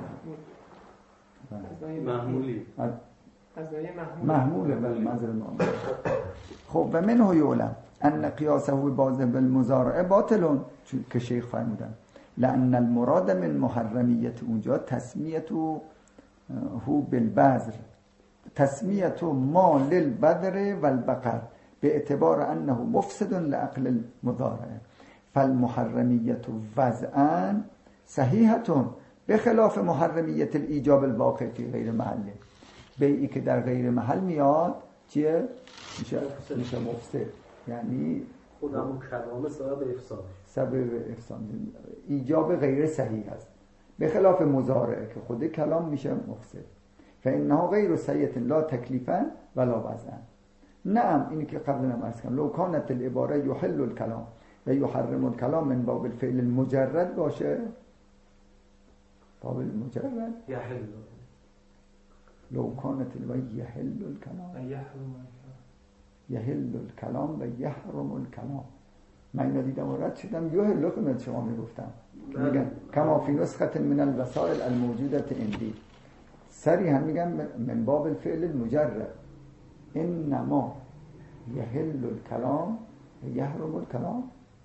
محمولی. از نایه محموله بله منظر محمول. خب و منه یعلم ان قیاسه بازه بالمزارعه باطلون، که شیخ فرمودن لأن المراد من محرمیت اونجا تسمیت هو بالبذر، تسمیت ما للبذر والبقر به اعتبار انه مفسد لعقل المضارعه، فالمحرمیت وضعا صحیحتون بخلاف محرمیت الایجاب الواقع فی غیر محله. بیعی که در غیر محل میاد چیه؟ میشه میشه مفسد، یعنی خودمون کلام سبب افساد، سبب افساد، ایجاب غیر صحیح است، به خلاف مضارعه که خود کلام میشه مفسد. فانه غیر صحیح لا تکلیفا ولا وضعا. نعم اینی که قبلا هم عرض کردم لو کانت العباره یحل الکلام و یحرم الکلام من باب الفعل المجرد باشه، باب المجرد یحل، لو کانت العباره یحل الکلام یحل الکلام و یحرم الکلام. من اینو دیدم و رد شدم یحل که من شما میگفتم میگن کما فی نسخه من الوسائل الموجوده عندی، سری هم میگن من باب الفعل المجرد انما یحل الکلام و یحرم الکلام.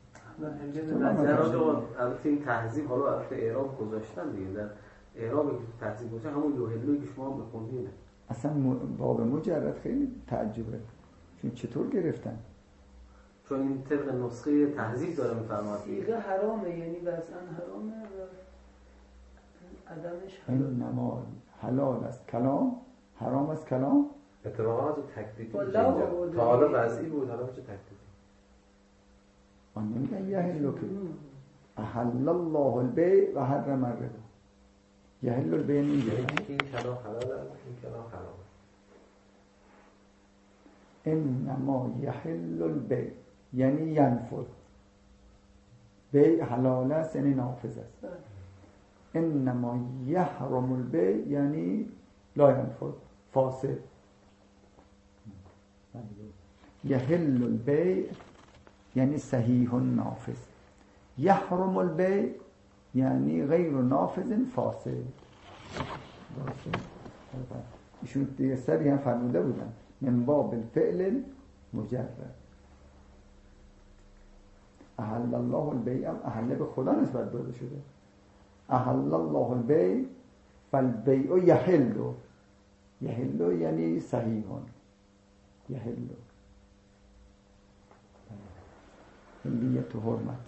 البته این تهذیب حالا البته اعراب گذاشتن دیگه، در اعرابی که تهذیب گذاشتن همون یحلویی که شما بخوندید. اصلا باب مجرد خیلی تعجبه، چون چطور گرفتن؟ چون این طبق نسخه تهذیب داره میفرماد دیگه حرامه، یعنی واسه حرامه و عدمش حلال. انما حلال است کلام، حرام است کلام. اتفاقا تو تکلیفی تا حالا وضعی بود، حالا میشه تکلیفی. آن نمیگن یحل که احل الله البیع و حرم الربا. یحل البیع میگه این کلام حلاله، این کلام حرامه. انما یحل البیع یعنی ینفذ، بیع حلال است یعنی نافذ است. انما یحرم البیع یعنی لا ینفذ، فاسد. یحل البیع یعنی صحیح نافذ، یحرم البیع یعنی غیر نافذ فاسد. ایشون دیگه سری هم فرموده بودن من باب الفعل مجرد. احل الله البیع، احل به خدا نسبت داده شده. احل الله البیع فالبیع یحل، یحل یعنی صحیح، یحل حلیت و حرمت.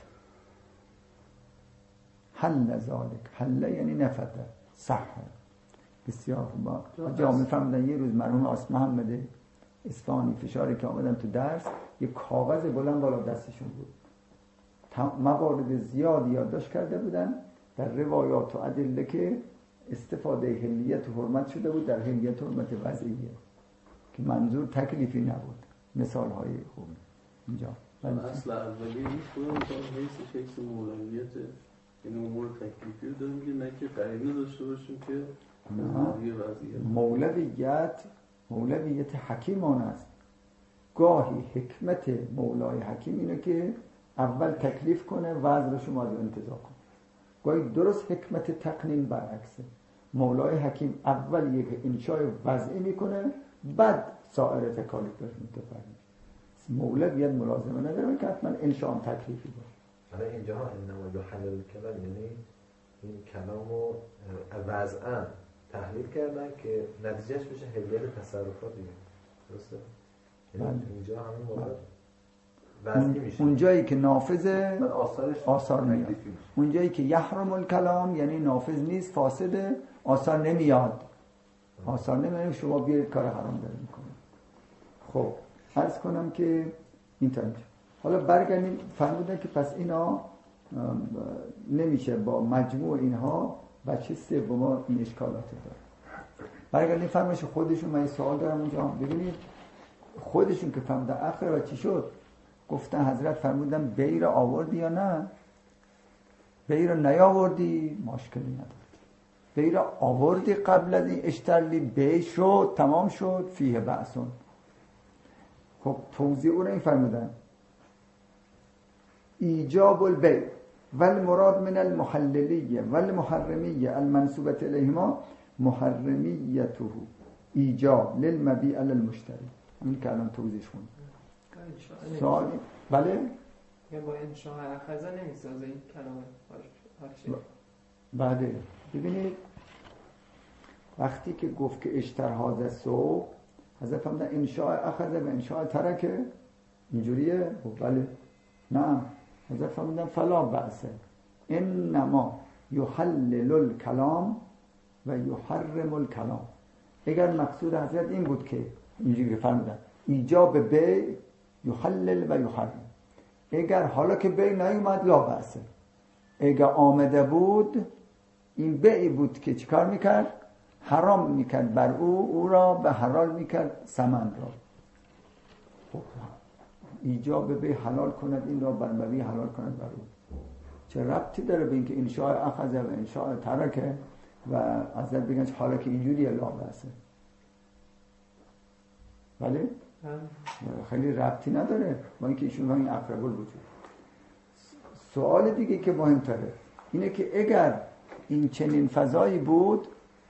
حل ذالک، حل یعنی نفذ، صح. بسیار با جامعه فهمیدن. یه روز مرحوم آس محمد اصفهانی فشاری که آمدن تو درس، یه کاغذ بلند بالا دستشون بود، موارد زیادی یادداشت کرده بودن در روایات و ادله که استفاده حلیت و حرمت شده بود در حلیت و حرمت وضعیه که منظور تکلیفی نبود. مثال های خوب اینجا اصل اولی نیست بود تا حیثش حیث مولویت این امور تکلیفی رو داره میگه نه که قریبی داشته باشیم که وضعیت مولویت مولویت حکیمان است. گاهی حکمت مولای حکیم اینه که اول تکلیف کنه وضع رو شما رو انتزاع کنه. گاهی درست حکمت تقنین برعکسه. مولای حکیم اول یک انشای وضعی میکنه بعد سایر تکالیف بهش متفرد. مولویت ملازمه نداره که حتما انشاء تکلیفی باشه. حالا اینجا انما یحلل کلام یعنی این کلامو وضعاً تحلیل کردن که نتیجهش بشه حلیت تصرفات دیگه. درسته؟ یعنی اینجا همین مورد وضعی میشه. اون جایی که نافذه آثارش آثار میاد. اون جایی که یحرم الکلام یعنی نافذ نیست فاسده آثار نمیاد. آثار نمیاد شما بیارید کار حرام داره میکنه. خب عرض کنم که این تا اینجا. حالا برگردیم فرمودن که پس اینا نمیشه با مجموع اینها بچه سوم این اشکالات داره. برگردیم فرمایش خودشون. من یه سوال دارم اونجا ببینید خودشون که فرمودن آخر و چی شد گفتن حضرت فرمودن بی را آوردی یا نه بی را نیاوردی مشکلی نداره بی را آوردی قبل از این اشترلی بی شد تمام شد فیه بحثون. خب توضیح اون این فرمودن ایجاب البیع والمراد من المحللیه والمحرمیه المنسوبت الیهما محرمیته ایجاب للمبیع للمشتری. همین که الان توضیحش خوندم. سوال بله یا با انشاء اخذ نمیسازه این کلام هر بله ببینید وقتی که گفت که اشترهاز السوق حضرت فرمودن انشاء اخذ و انشاء ترکه اینجوریه. بله نه حضرت فرمودن فلا بأسه انما یحلل الکلام و یحرم الکلام. اگر مقصود حضرت این بود که اینجوری که فرمودن ایجاب بیع یحلل و یحرم اگر حالا که بیع نیومد لا بأسه. اگر آمده بود این بیع بود که چیکار میکرد حرام میکرد بر او او را به حلال میکرد ثمن را. خب ایجاب بیع حلال کند این را بر مبیع حلال کند بر او. چه ربطی داره به اینکه انشاء اخذ و انشاء ترکه و حضرت بگن حالا که اینجوریه لا بأسه. بله خیلی ربطی نداره با اینکه ایشون همین اقرب الوجود. سوال دیگه که مهمتره اینه که اگر این چنین فضایی بود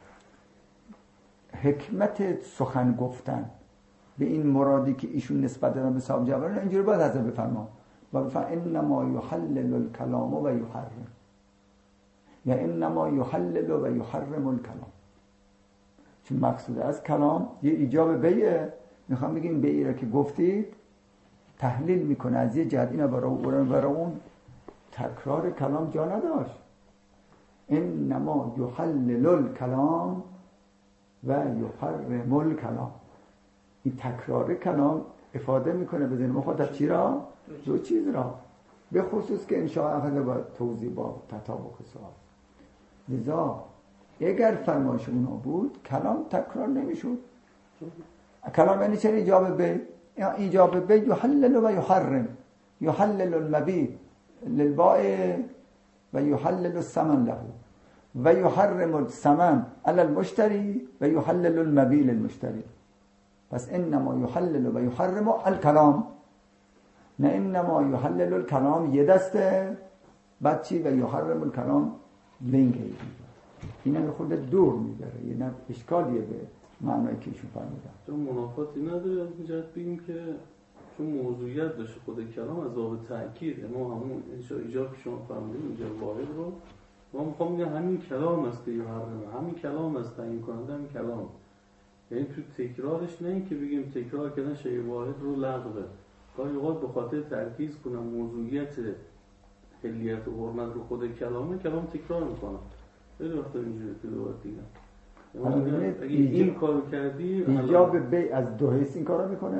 حکمت سخن گفتن به این مرادی که ایشون نسبت دادن به صاحب جوهر اینجوری باید حضرت بفرما و بفرما انما یحلل الکلام و یحرم یا انما یحلل و یحرم الکلام. چون مقصود از کلام یه ایجاب بیعه. میخوام بگیم بیعی را که گفتید تحلیل میکنه از یه جهت اینا برای اون برای اون تکرار کلام جا نداشت. انما یحلل الکلام و یحرم الکلام. این تکرار کلام افاده میکنه به ذهن مخاطب چی را؟ دو چیز را. به خصوص که انشاء اخذ با توضیح با تطابق سوال. لذا اگر فرمایش اونا بود کلام تکرار نمیشد. کلام یعنی چه ایجاب بیع؟ ایجاب بیع یحلل و یحرم. یحلل المبیع للبائع و یحلل الثمن له و یحرم الثمن علی المشتری و یحلل المبیع للمشتری. پس انما یحلل و یحرم الکلام نه انما یحلل الکلام یه دسته بعد چی و یحرم الکلام لنگه. اینا خود دور میبره یه نه اشکالیه به معنایی که ایشون فرمودن. چون منافاتی نداره از این جهت بگیم که چون موضوعیت داشته خود کلام از باب تأکید ما همون ایجاب که شما فرمودید اینجا واحد رو ما میخوام بگم همین کلام است که یحرمه همین کلام است تعیین کننده همین کلام. یعنی تو تکرارش نه این که بگیم تکرار کردن شیء واحد رو لغوه. گاهی اوقات به خاطر ترکیز کنم موضوعیت حلیت و حرمت رو خود کلامه کلام تکرار میکنم. خیلی وقتا اینجوری که دوباره دیگم اگه این کارو کردی ایجاب بیع از دو حیث این کارو میکنه؟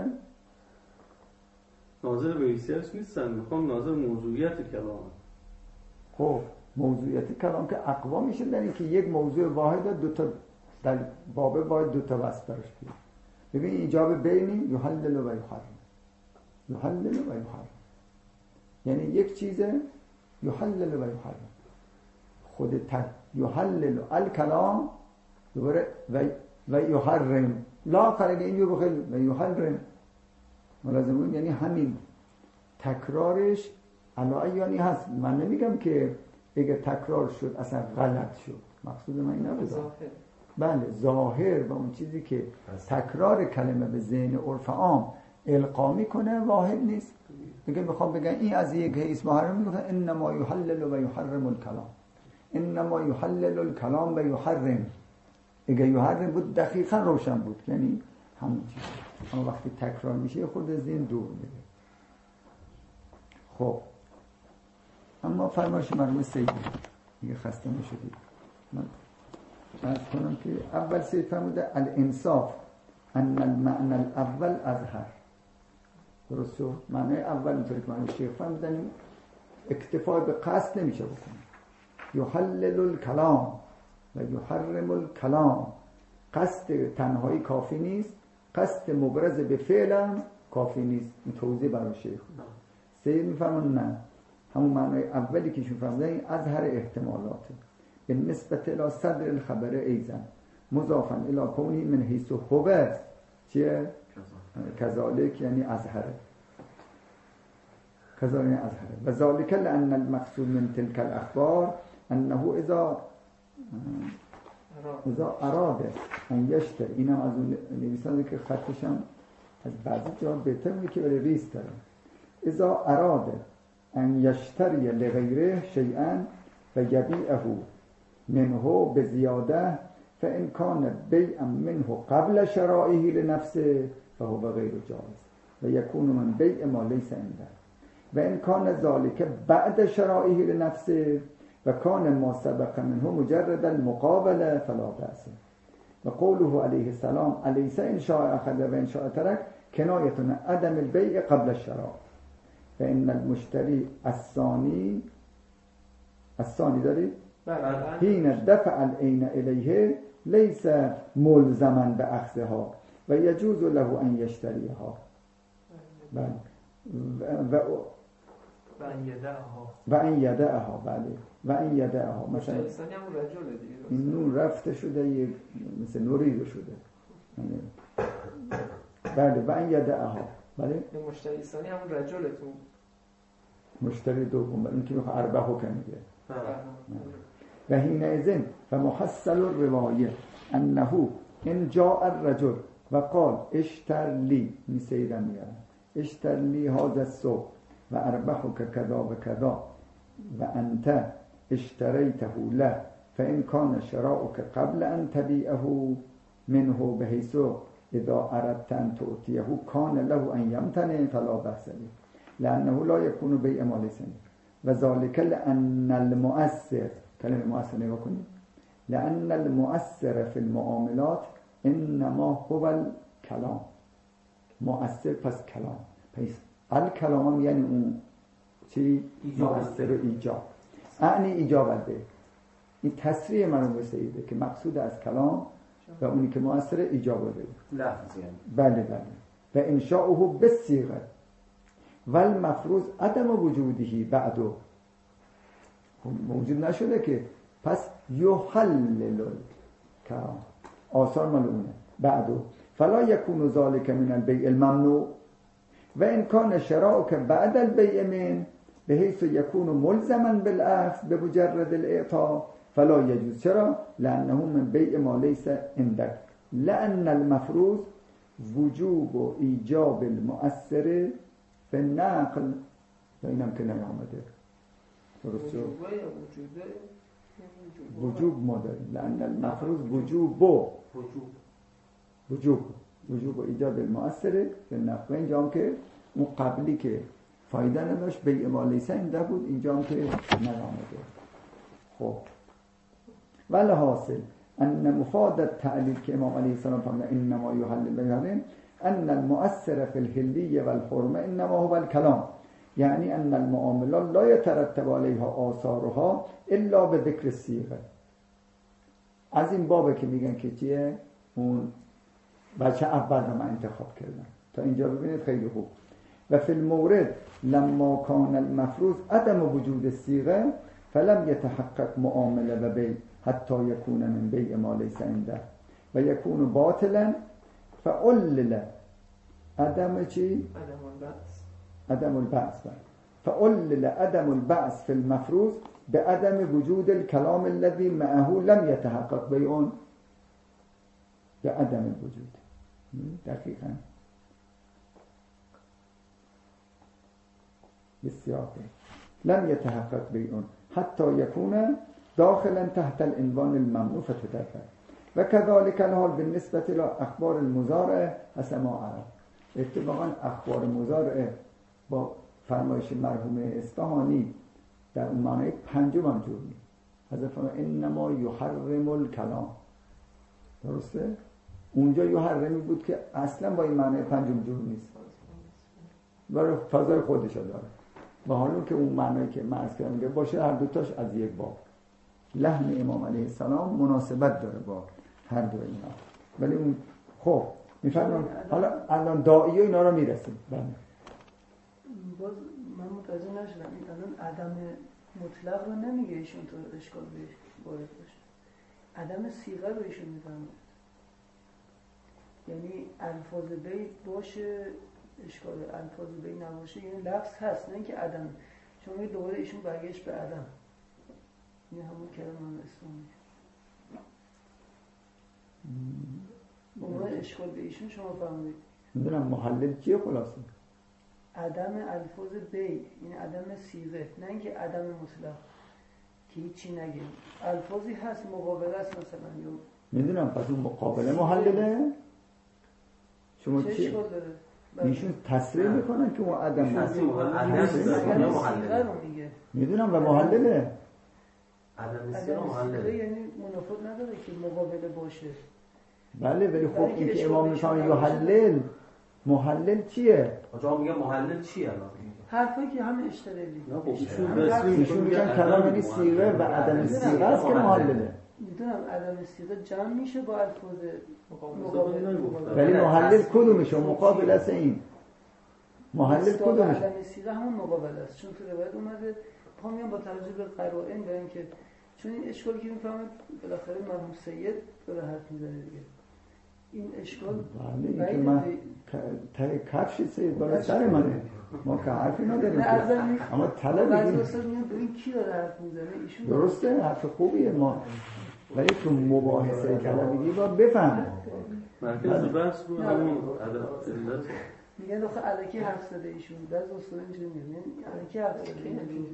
ناظر به حیثیتش نیستن. میخوام ناظر موضوعیت کلامه. خب موضوعیت کلام که اقوا میشه در این که یک موضوع واحد دو تا در باب باید دو تا وصف برش بیاد. ببین ایجاب بینی یحلل و یحرم، یحلل و یحرم یعنی یک چیزه یحلل و یحرم. خود تک یحلل الکلام دوباره و و یحرم لا خرج اینجور بخیل و یحرم ملازمون، یعنی همین تکرارش علایانی هست. من نمیگم که اگه تکرار شد اصلا غلط شد، مقصود من این نبود. بله ظاهر و اون چیزی که تکرار کلمه به ذهن عرف عام القا میکنه واحد نیست. دیگه میخوام بگم این از یک حیث محرم میگفتن انما یحلل و یحرم الکلام، انما یحلل الکلام و یحرم. اگه یحرم بود دقیقا روشن بود، یعنی همون چیز. اما وقتی تکرار میشه خود ذهن دور میره. خب اما فرمایش مرحوم سیدی دیگه خسته نشدید. من عرض کنم که اول سید فرموده الانصاف ان المعنى الاول اظهر. درست شد؟ معنی اول اینطوری که معنی شیخ فرمودن اکتفا به قصد نمیشه بکنه. یحلل الکلام و یحرم الکلام، قصد تنهایی کافی نیست، قصد مبرز به فعلم کافی نیست. این توضیح برای شیخ سید میفرمون نه، همون معنی اولی که شون فرمودن این اظهر احتمالاته به نسبت الى صدر الخبر ایزن مضافا الى کونی من حیث هو چیه؟ کذالک یعنی اظهره، کذالک اظهره و ذالک لان المقصود من تلك الاخبار انه اذا اذا اراد ان یشتر. اینم از اون نویسنده که خطشم از بعضی جا بهتر میگه که ولی ریس داره. اذا اراد ان یشتری لغیره شیئا و یبیعه منه بزیاده فان کان بیعا منه قبل شرائه لنفسه فهو غیر جائز و یکون من بیع ما لیس عنده و ان کان ذلك بعد شرائه لنفسه و کان ما سبق منه مجرد المقابله فلا بأس و قوله علیه السلام الیس ان شاء اخذ و ان شاء ترک کنایه عن عدم البیع قبل الشراء فان المشتری الثانی الثانی دارید حين دفع العين إليه ليس ملزما بأخذها و يجوز له أن يشتريها و ان یدعها و ان یدعها بله و ان یدعها. مثلا مشتری همون رجل دیگه این نور رفته شده یک مثل نوریده شده بله و ان یدعها بله مشتری ثانی همون رجلتون مشتری دوم بله این که میخواه اربحو که میگه و حینئذ فمحصل الروایه انه ان جاء الرجل و قال اشتر لی می سیدم میگرم اشتر لی هذا السوق و اربحك کذا و کذا و انت اشتریته له فان کان شراؤك قبل ان تبیعه منه بحيث اذا اردت ان تؤتيه کان له ان یمتنع فلا بأس به لانه لا يكون بيع ما ليس و ذلك لان المؤثر کلمه مؤثر نگاه کنید لأن المؤثر في المعاملات انما هو الكلام. مؤثر پس کلام، پس الکلام یعنی اون چی؟ مؤثر و ایجاب، اعنی ایجاب البیع. این تصریح منو بسیده که مقصود از کلام و اونی که مؤثر ایجاب البیع لفظ یعنی بله بله و انشاؤه بالصیغه و المفروض عدم وجودهی بعدو موجود نشده که پس یحلل الکلام آثار ملعونه بعدو فلا یکون ذلك من البیع الممنوع و ان کان شراؤک بعد البیع من بحيث یکون ملزما بالاخذ بمجرد الاعطاء فلا یجوز. چرا؟ لانه من بیع ما لیس عندك لان المفروض وجوب و ایجاب المؤثر فی النقل و اینم که نیامده. درست شد؟ وجوب ما داریم لأن المفروض وجوب وجوب وجوب وجوب و ایجاب المؤثره به نقل. اینجا هم که اون قبلی که فایده نداشت بیع ما لیس عنده بود، اینجا هم که نیامده. خب ولی حاصل ان مفاد التعلیل که امام علیه السلام فرمود انما یحلل بیعه ان المؤثر فی الحلیه والحرمه انما هو الکلام یعنی ان المعاملات لا يترتب عليها آثارها الا به ذکر الصیغه. از این بابه که میگن که چیه اون بچه اول رو من انتخاب کردم. تا اینجا ببینید خیلی خوب. و فی المورد لما کان المفروض عدم وجود الصیغه فلم يتحقق معامله و بیع حتی یکون من بیع ما لیس عنده و یکون باطلا فعلل عدم چی؟ عدم البعث عدم البعث فعلل عدم البعث في المفروض بعدم وجود الكلام الذي معه لم يتحقق بیع بعدم الوجود. دقیقا بسیار لم يتحقق بیع حتى يكون داخلا تحت العنوان الممنوع فتدفع و كذلك الحال بالنسبة الى اخبار المزارع حسب ما عرف. اتفاقا اخبار مزارع با فرمایش مرحوم اصفهانی در اون معنی پنجم هم جور نیست. حضرت فرمود انما یحرم الکلام. درسته؟ اونجا یحرمی بود که اصلا با این معنی پنجم جور نیست، برای فضای خودش داره. و حالا که اون معنی که من عرض کردم باشه هر دوتاش از یک باب. لحن امام علیه السلام مناسبت داره با هر دو اینا. ولی اون خب میفهمم حالا الان داعیه اینا رو میرسیم. بله باز من متوجه نشدم این الان عدم مطلق رو نمیگه ایشون تو اشکال بهش وارد باشه، عدم صیغه رو ایشون میفهمه، یعنی الفاظ بیت باشه اشکال الفاظ بیت نباشه، یعنی لفظ هست نه اینکه عدم. چون میگه دوباره ایشون برگشت به عدم، این همون کلمه اسلامی اون اشکال به ایشون شما فهمید. میدونم محلل چیه خلاصه؟ عدم الفاظ بی، این عدم صیغه، نه اینکه عدم مطلق که هیچی نگه. الفاظی هست مقابله است مثلا یا میدونم پس اون مقابله محلله. شما چه چی؟ اشکال داره؟ ایشون تصریح میکنن که اون عدم صیغه رو میگه. میدونم و محلله. عدم صیغه صیغه محلله یعنی منافات نداره که مقابله باشه. بله ولی خب این که امام میفهمه یحلل محلل چیه؟ آجا میگه محلل چیه الان؟ حرفایی که همه اشتراکی. ایشون میگن کلام یعنی صیغه و عدم صیغه است که محلله. میدونم عدم صیغه جمع میشه با الفاظ مقابل. ولی محلل کدومشه؟ مقابل است این. محلل کدومشه؟ عدم صیغه همون مقابل است. چون تو روایت اومده پا میان با توجه به قرائن به اینکه چون این اشکالی که میفهمید بالاخره مرحوم سید داره حرف میزنه دیگه. این اشکال بله این که من تای کفش سید بالا سر منه، ما که حرفی نداریم اما طلب بعضی استاد میگن به این کی داره حرف میزنه ایشون درسته حرف خوبیه ما، ولی تو مباحثه کلمگی باید بفهمه مرکز بحث رو همون علت میگن آخه الکی حرف زده ایشون. بعضی استاد اینجوری میگن الکی حرف زده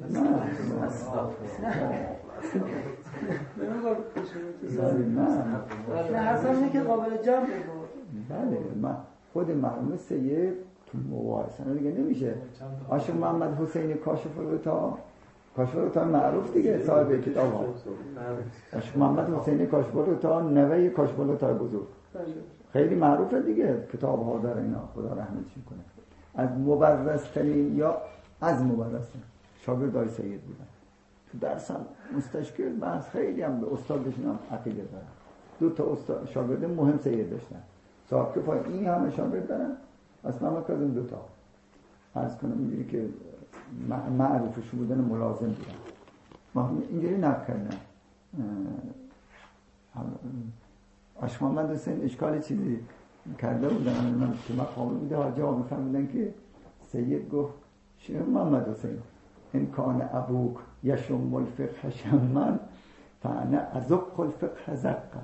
نه نه حرف اینه که قابل جمع بود. بله من خود مرحوم سید تو مباحثه دیگه نمیشه. عاشق محمد حسین کاشف الغطا، کاشف الغطا معروف دیگه صاحب کتاب ها. عاشق محمد حسین کاشف الغطا نوه کاشف الغطا بزرگ خیلی معروفه دیگه، کتاب ها داره اینا، خدا رحمتش کنه. از مبرز ترین یا از مبرز شاگرد آقای سید بودن. تو درس هم مستشکل بحث خیلی هم به استادشون هم عقیده دارن. دو تا استاد شاگرد مهم سید داشتن. صاحب کفای این همه شاگرد دارن. اصلا من که از این دو تا عرض کنم اینجوری که معروفشون بودن ملازم بودن. ما اینجوری نقل کردن. عاشق محمد حسین اشکال چیزی کرده بودن من که مقام بوده ها جواب میفهمیدن که سید گفت شیخ محمد حسین این کان ابوک یشم الفقه شمن فانا ازق الفقه زقا.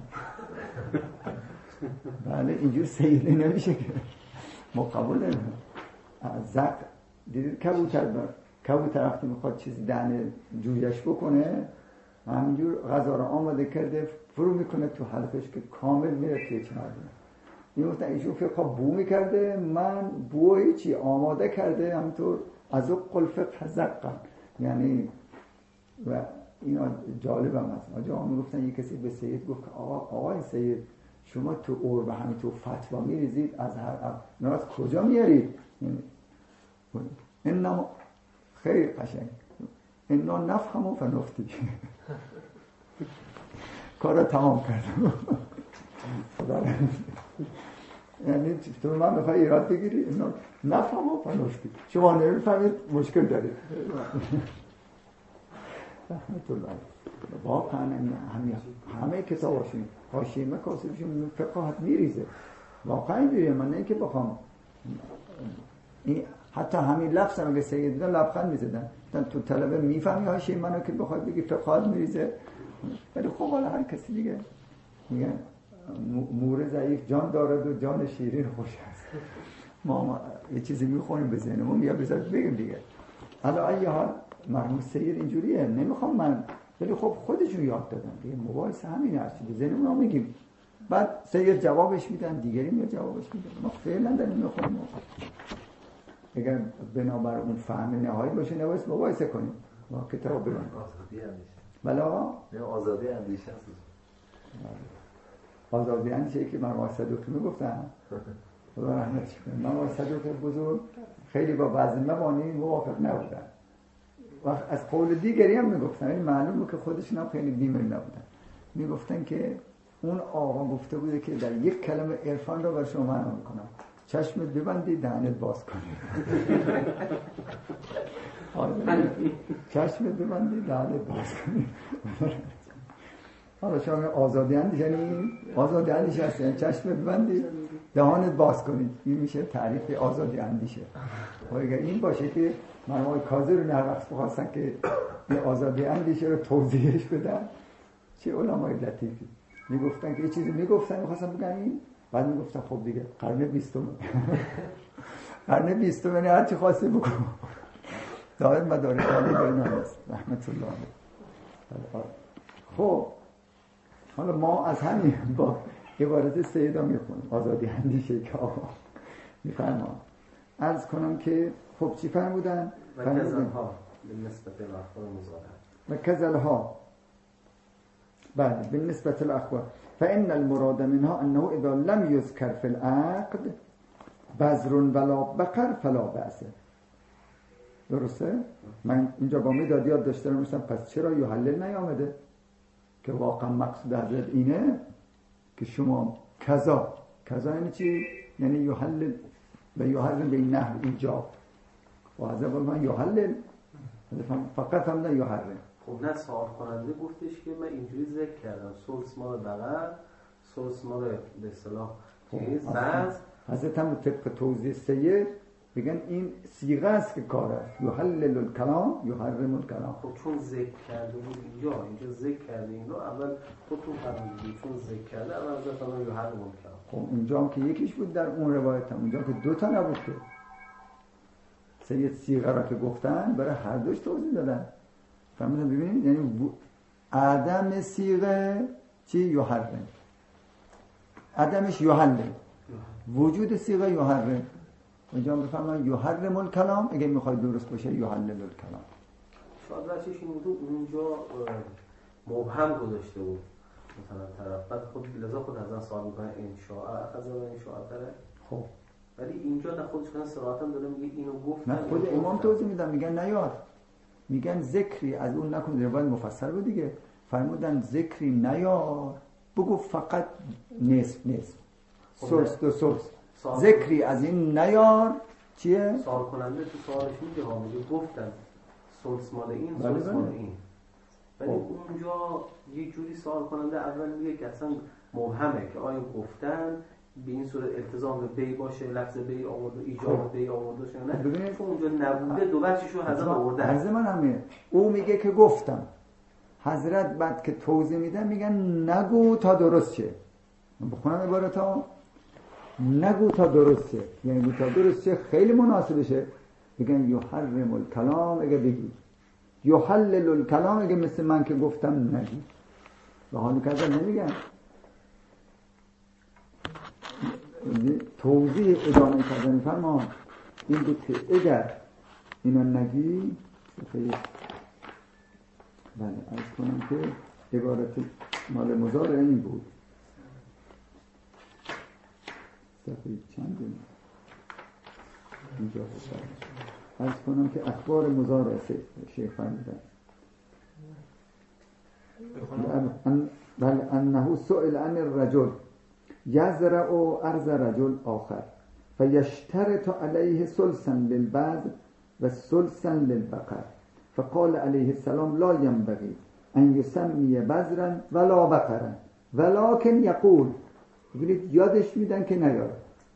بله اینجور سیدی نمیشه که ما قبول نمیم. زق دیدید کبوتر دار کبوتر وقتی میخواد چیزی دهنه جویش بکنه همینجور غذا رو آماده کرده فرو میکنه تو حلقش که کامل میره توی چمدونه. این وقتا ایشون فقه بو میکرده، من بوی چی آماده کرده همینطور از او قلفه زقا. یعنی و این جالب هم هست. آجا هم میگفتن یک کسی به سید گفت که آقا آقای سید شما تو عرب همین تو فتوا میریزید از هر نراز کجا میارید؟ انما خیلی قشنگ. انا نفهم فنفتی. کارا تمام کردم. یعنی تو من بخوای ایراد بگیری اینا نفهم و فنفتی، شما نمیفهمید مشکل دارید. رحمت الله. واقعا همه همه کتاب هاشون حاشیه مکاسبشون فقاهت میریزه. واقعا اینجوریه. من نه که بخوام این حتی همین لفظ هم اگه سید دیدن لبخند میزدن. تو طلبه میفهمی حاشیه منو که بخواد بگی فقاهت میریزه. ولی خب حالا هر کسی دیگه میگن مور ضعیف جان دارد و جان شیرین خوش است. ما, ما یه چیزی میخونیم به ذهنمون یا بذار بگیم دیگه. حالا ای حال مرحوم سید اینجوریه. نمیخوام من، ولی خب خودشون یاد دادن دیگه. مباحثه همین هست به ذهنمون میگیم، بعد سید جوابش میدن، دیگری میاد جوابش میدن. ما فعلا داریم میخونیم. اگر بنابر اون فهم نهایی باشه نباید مباحثه کنیم. ما کتاب بگم آزادی اندیشه. بله آقا؟ نه آزادی اندیشه است. آزادی اندیشه که مرحوم صدوقی میگفتن. خدا رحمتش کنه. مرحوم صدوقی بزرگ خیلی با بعضی مبانی موافق نبودن. و از قول دیگری هم میگفتن. این معلومه که خودشون هم خیلی بی‌میل نبودن. میگفتن که اون آقا گفته بوده که در یک کلمه عرفان رو بر شما معنا میکنم. چشمت ببندی دهنت باز کنی. چشمت ببندی دهنت باز کنی. حالا شما آزادی اندیشه یعنی آزادی اندیشه هست، یعنی چشمت ببندی دهانت باز کنید. این میشه تعریف آزادی اندیشه. و اگر این باشه که مرحوم کاظمی هر وقت بخواستن که این آزادی اندیشه رو توضیحش بدن، چه علمای لطیفی میگفتن که یه چیزی میگفتن میخواستن بگن این، بعد میگفتن خب دیگه قرن بیستم قرن بیستم یعنی هر چی خواستی بکن. دائم مدارک عالی داریم هست رحمت الله علیه. خب حالا ما از همین با عبارت سیدا میخونیم آزادی اندیشه که آقا میفرمان. عرض کنم که خب چی فرمودن؟ و کذلها بالنسبت الاخبار مزارع و کذلها بله بالنسبة الاخبار فإن المراد منها أنه إذا لم يذكر في العقد بذر ولا بقر فلا بأس. درسته؟ من اینجا با میداد یاد داشته نمیشتم پس چرا یحلل نیامده؟ که واقعا مقصود حضرت اینه که شما کذا کذا یعنی چی؟ یعنی یحلل و یحرم به این نحو ایجاب و حضرت من یحلل فقط هم نه یحرم. خب نه سوال کننده گفتش که من اینجوری ذکر کردم سلس مال بقر سلس مال به اصطلاح چیز بعض حضرت هم طبق توضیح سید بگن این صیغه است که کار است یحلل الکلام یحرم الکلام. خب چون ذکر کرده بود اینجا اینجا ذکر کرده اینو اول خودتون فرمودید چون ذکر کرده اول حضرت هم یحرم الکلام. خب اونجا هم که یکیش بود در اون روایت هم اونجا که دو تا نبود که سید صیغه را که گفتن برای هر دوش توضیح دادن. فهمیدن ببینید یعنی عدم صیغه چی یحرم عدمش یحلل وجود صیغه یحرم. اونجا هم بفهمن یحرم الکلام اگه میخواد درست باشه یحلل الکلام. شاید بچه‌ش این بود اونجا مبهم گذاشته بود مثلا طرف بعد خود لذا خود از سوال میکنه انشاء اخذ و انشاء داره. خب ولی اینجا نه خودش کنه صراحتا داره میگه اینو گفت نه خود امام توضیح میدن میگن نیار میگن ذکری از اون نکن. روایت مفصل بود دیگه فرمودن ذکری نیار بگو فقط نصف نصف سلس دو سلس ذکری از این نیار چیه؟ سوال کننده تو سوالش میگه ها میگه گفتن سلس مال این سلس مال این ولی اونجا یه جوری سوال کننده اول میگه که اصلا مبهمه که آیا گفتن به این صورت التزام به بی باشه لفظ بی آورده ایجاب بی آورده شده نه چون اونجا نبوده دو بچه‌شو حضرت آورده عرض من همینه. او میگه که گفتم حضرت بعد که توضیح میدن میگن نگو تا درست شه. من بخونم عبارت ها نگو تا درست شه یعنی گو تا درست شه خیلی مناسبشه. میگن یحرم الکلام اگه بگی یحلل الکلام اگه مثل من که گفتم نگی. به حالی که ازن نمیگن توضیح ادامه کردن فرمان این بود که اگر اینو نگی صفحه بله از کنم که عبارت مال مضارع این بود صفحه چند اینجا بود عرض کنم که اخبار مزار شیخ فرمودن بل انه سئل عن الرجل یزرع ارض رجل آخر فیشترط علیه ثلثا للبذر و ثلثا للبقر فقال علیه السلام لا ينبغي ان یسمی بذرا ولا بقرا ولكن یقول، ببینید یادش میدن که نیار،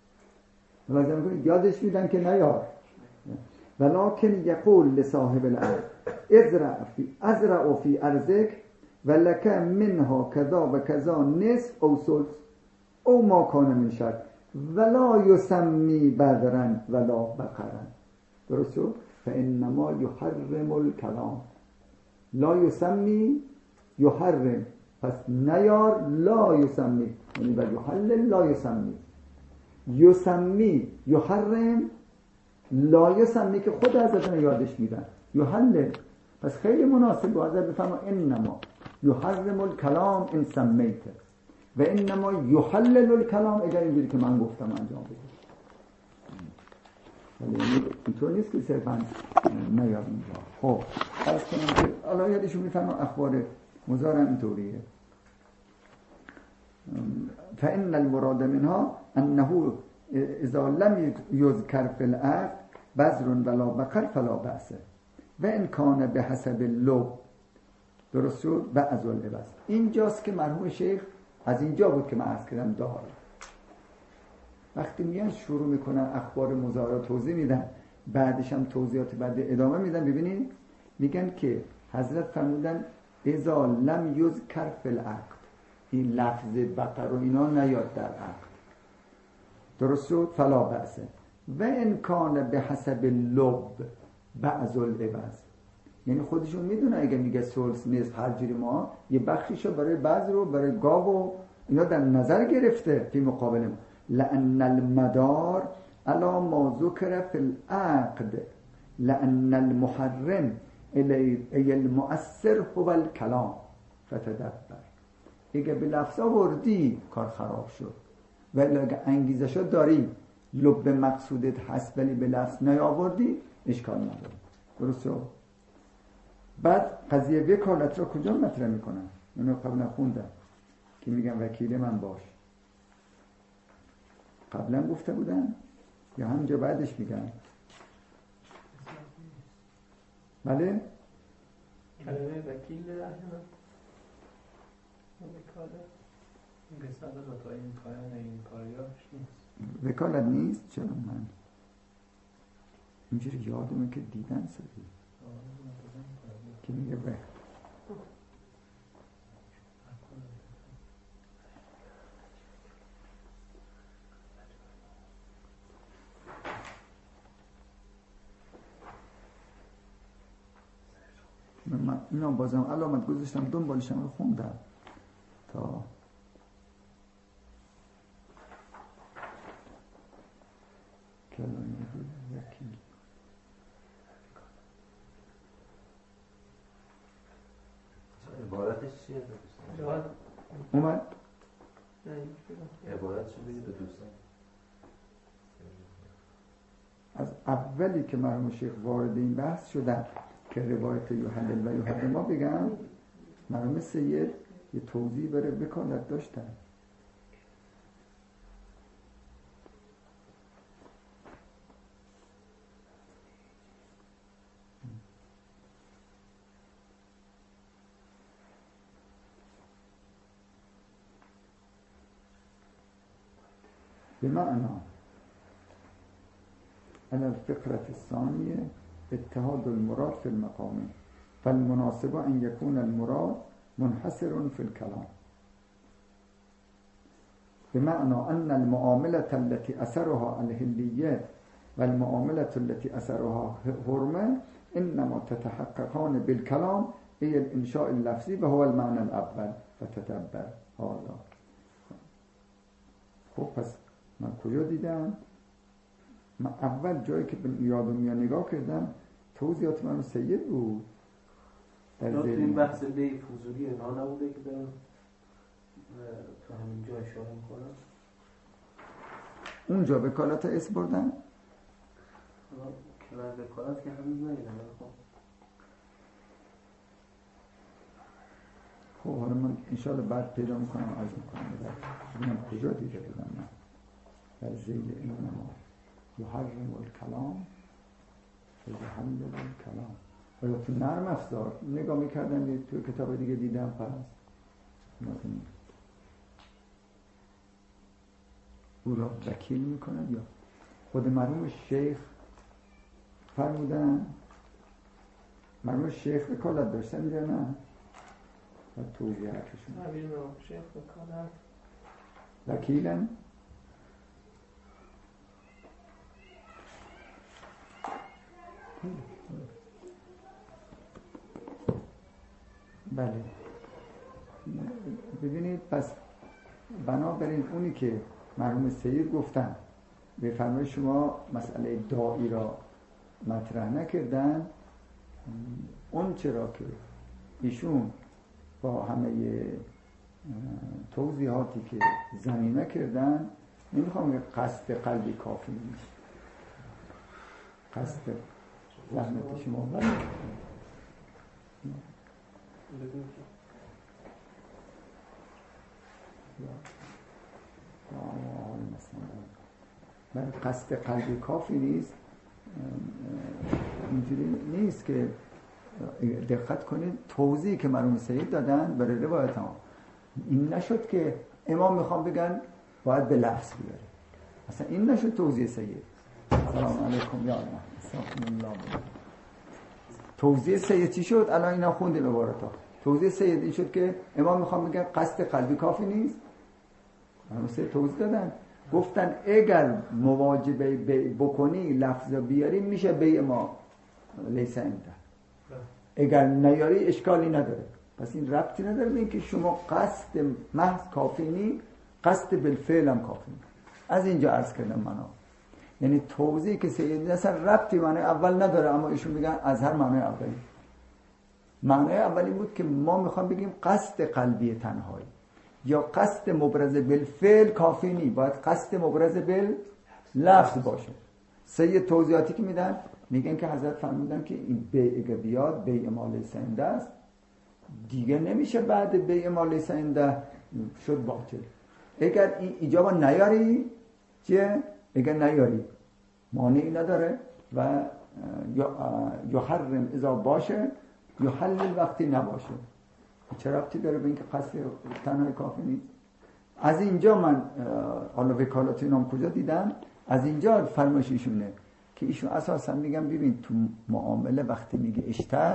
یادش میدن که نیار، ولكن یقول لصاحب الارض ازرع فی ازرع فی ارضک ولک منها کذا و کذا نصف او ثلث او ما کان من شرط ولا یسمی بذرا ولا بقرا. درست شد؟ فانما یحرم الکلام. لا یسمی یحرم، پس نیار لا یسمی، یعنی بل یحلل لا یسمی، یسمی یحرم لا یسمی که خود حضرت یادش میدن یحلل، پس خیلی مناسب با حضرت بفرما انما یحرم الکلام ان سمیته و انما یحلل الکلام اگر اینجوری که من گفتم انجام بده. ولی اینطور نیست که صرفا نیار اینجا. خب از کنم که حالا یادشون میفرما اخبار مزارم اینطوریه. فإن المراد منها انه اذا لم يذكر في العقد بذر ولا بقر فلا بأس و ان کان به حسب اللب. درست شد؟ بعض العوض. اینجاست که مرحوم شیخ از اینجا بود که من عرض کردم دار وقتی میان شروع میکنن اخبار مزارع توضیح میدن، بعدش هم توضیحات بعد ادامه میدن. ببینید میگن که حضرت فرمودن اذا لم یذکر فی العقد، این لفظ بقر و اینا نیاد در عقد. درست شد؟ فلا بأس و ان کان به حسب اللب بعض العوض، یعنی خودشون میدونه اگه میگه ثلث نصف هر جوری ما یه بخشیشو برای بعض رو برای گاو و اینا در نظر گرفته فی مقابل ما. لأن المدار على ما ذکر فی العقد لأن المحرم ای المؤثر هو الکلام فتدبر. اگه به لفظ آوردی کار خراب شد، ولی اگه انگیزشو داری لب مقصودت هست ولی به لفظ نیاوردی اشکال نداره. درست شد؟ بعد قضیه وکالت را کجا مطرح میکنن؟ اینو قبلا خوندم که میگن وکیل من باش. قبلا گفته بودن یا همینجا بعدش میگن؟ بله؟ کلمه وکیل رحمه وکالت این قسمت رو تا این پایان این پاریاش نیست. وکالت نیست؟ چرا من اینجوری یادمه که دیدن سدی که میگه به من اینا بازم علامت گذاشتم دنبالشم رو خوندم تا کلمه وکیل عبارتش چیه؟ اومد؟ عبارتش رو بگید به دوستان. از اولی که مرحوم شیخ وارد این بحث شدن که روایت یحلل و یحرم ما بگم، مرحوم سید یه توضیح برای وکالت داشتن. بمعنى على الفقرة الثانية اتحاد المراد في المقام فالمناسب أن يكون المراد منحصر في الكلام بمعنى أن المعاملة التي أثرها الهليات والمعاملة التي أثرها حرمة إنما تتحققان بالكلام هي الإنشاء اللفظي وهو المعنى الأول فتتبر هذا. خب پس من کجا دیدم؟ من اول جایی که به یادم میاد نگاه کردم توضیحات من سید بود در این بحث بی فضولی اینا نبوده که دارم تو همین جا اشاره میکنم. اونجا وکالت اسم بردن؟ و وکالت که هنوز نمیدم. خب خب حالا من انشاءالله بعد پیدا میکنم عرض میکنم ببینم کجا دیده بودم من در ذیل این نما یحرم الکلام یحل الکلام و تو نرم افزار نگاه میکردم تو کتاب دیگه دیدم پس نکنیم او را وکیل میکنند یا خود مرحوم شیخ فرمودن مرحوم شیخ وکالت داشتن یا نه و توضیحاتشون مرحوم شیخ وکالت وکیلن بله ببینید پس بنابراین اونی که مرحوم سید گفتن به فرمای شما مسئله داعی را مطرح نکردن، اون چرا که ایشون با همه توضیحاتی که ضمیمه کردن نمیخوام که قصد قلبی کافی نیست، قصد زحمت شما بله برای قصد قلبی کافی نیست. اینجوری نیست که دقت کنید توضیحی که مرحوم سید دادن برای روایت ها این نشد که امام میخوام بگن باید به لفظ بیاره، اصلا این نشد توضیح سید. سلام علیکم یا الله. توضیح سید چی شد؟ الان اینا خوندیم عبارت ها. توضیح سید این شد که امام میخوام بگن قصد قلبی کافی نیست. مرحوم سید توضیح دادن گفتن اگر مواجبه بیع بکنی لفظ بیاری میشه بیع ما لیس انده، اگر نیاری اشکالی نداره. پس این ربطی نداره به اینکه شما قصد محض کافی نی، قصد بالفعل هم کافی نی. از اینجا عرض کردم منا، یعنی توضیحی که سید اصلا ربطی معنی اول نداره، اما ایشون میگن از هر معنی اولی. معنی اولی بود که ما میخوام بگیم قصد قلبی تنهایی یا قصد مبرز بالفعل کافی نی، باید قصد مبرز باللفظ باشه. سید توضیحاتی که میدن میگن که حضرت فرمودن که این بیع بیاد بیع ما لیس عنده است، دیگه نمیشه بعد بیع ما لیس عنده شد باطل. اگر این ایجابا نیاری چیه؟ اگر نیاری مانعی نداره و یا حرم اذا باشه یا حلل وقتی نباشه. چه ربطی داره به اینکه قصد تنهای کافی نیست؟ از اینجا من حالا وکالت اینام کجا دیدم، از اینجا فرمایش ایشونه که ایشون اساسا میگم ببین تو معامله وقتی میگه اشتر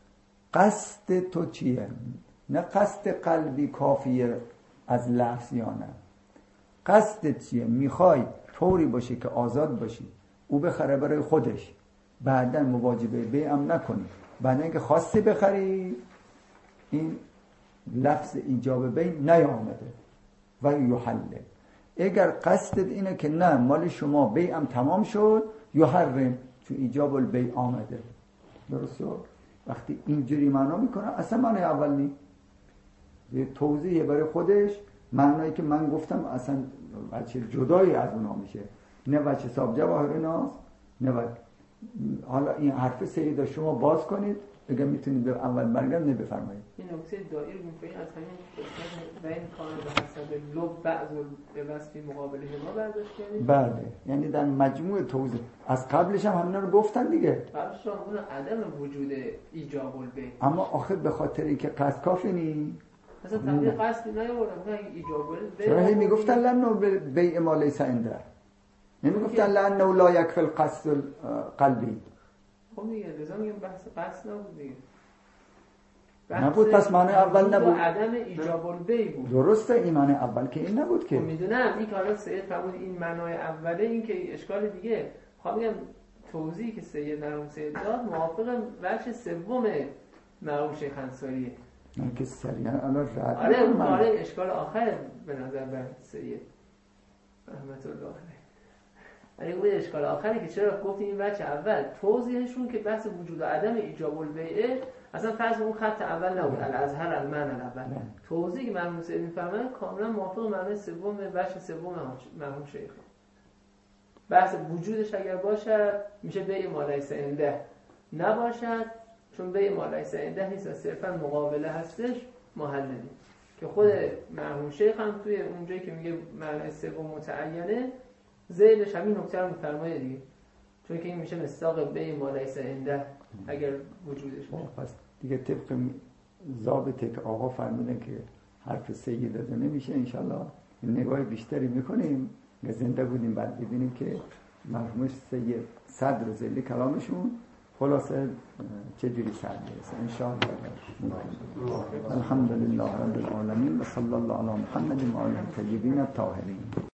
قصد تو چیه؟ نه قصد قلبی کافیه از لفظ یا نه، قصدت چیه؟ میخوای طوری باشه که آزاد باشی او بخره برای خودش، بعدن مواجبه بیعم نکنی، بعدن اینکه خواستی بخری این لفظ ایجاب بیع نیامده و یحله. اگر قصدت اینه که نه مال شما بیعم تمام شد یحرم، چون ایجاب البیع آمده. درسته؟ وقتی اینجوری معنا میکنه اصلا معنی اول نی، یه توضیح برای خودش، معنایی که من گفتم اصلا بچه جدایی از اونا میشه، نه بچه صاحب جواهر ناس نه بچه. حالا این حرف سیدا شما باز کنید اگر میتونید به اول برگرد نه بفرمایید. این نکته دایر میکنید از همین قسمت و این کار به حسب لب بعض به وصفی مقابله ما برداشت کنید. بله، یعنی در مجموع توضیح از قبلش هم همینا رو گفتن دیگه. قبلش هم اون عدم وجود ایجاب البیع، اما آخر به خاطر اینکه قصد کافی نی اصلا تنبیه قصدی نیاوردن، میگن ایجاب البیع. چرا هی میگفتن لنو بیع ما لیس عنده، نمیگفتن لنو لا یکفی القصد قلبی. خب میگه لذا میگم بحث قصد نبود دیگه، نبود. پس معنی اول نبود، عدم ایجاب البیع بود. درسته، این معنی اول که این نبود که میدونم این که حالا سید فرمود این معنای اوله، این که اشکال دیگه. خب میگم توضیحی که سید مرحوم سید داد موافق بخش سوم مرحوم شیخ انصاریه. من که سریعا الان رد آره آره اشکال آخر به نظر من سید رحمت الله علیه. یعنی اون اشکال آخری که چرا گفتیم این بچه اول توضیحشون که بحث وجود و عدم ایجاب البیع اصلا فرض اون خط اول نبود، الازهر المعنى الاول. توضیحی که مرحوم سید میفرمایند کاملا موافق معنی سوم بخش سوم مرحوم شیخ. بحث وجودش اگر باشد میشه بیع ما لیس عنده، نباشد چون بیع ما لیس عنده نیست و صرفا مقابله هستش محل نیست. که خود مرحوم شیخ هم توی اونجایی که میگه معنی سوم متعینه ذیلش همین نکته رو میفرمایه دیگه، چون که این میشه مصداق بیع ما لیس عنده اگر وجودش باشه. پس دیگه طبق ضابطه که آقا فرمودن که حرف سید داده نمیشه، انشالله نگاه بیشتری میکنیم که زنده بودیم بعد ببینیم که مرحوم سید صدر ذیل کلامشون خلاصه چجوری سر میرسه انشاءالله. الحمدلله رب العالمین و صلی الله علی محمد و آله الطیبین الطاهرین.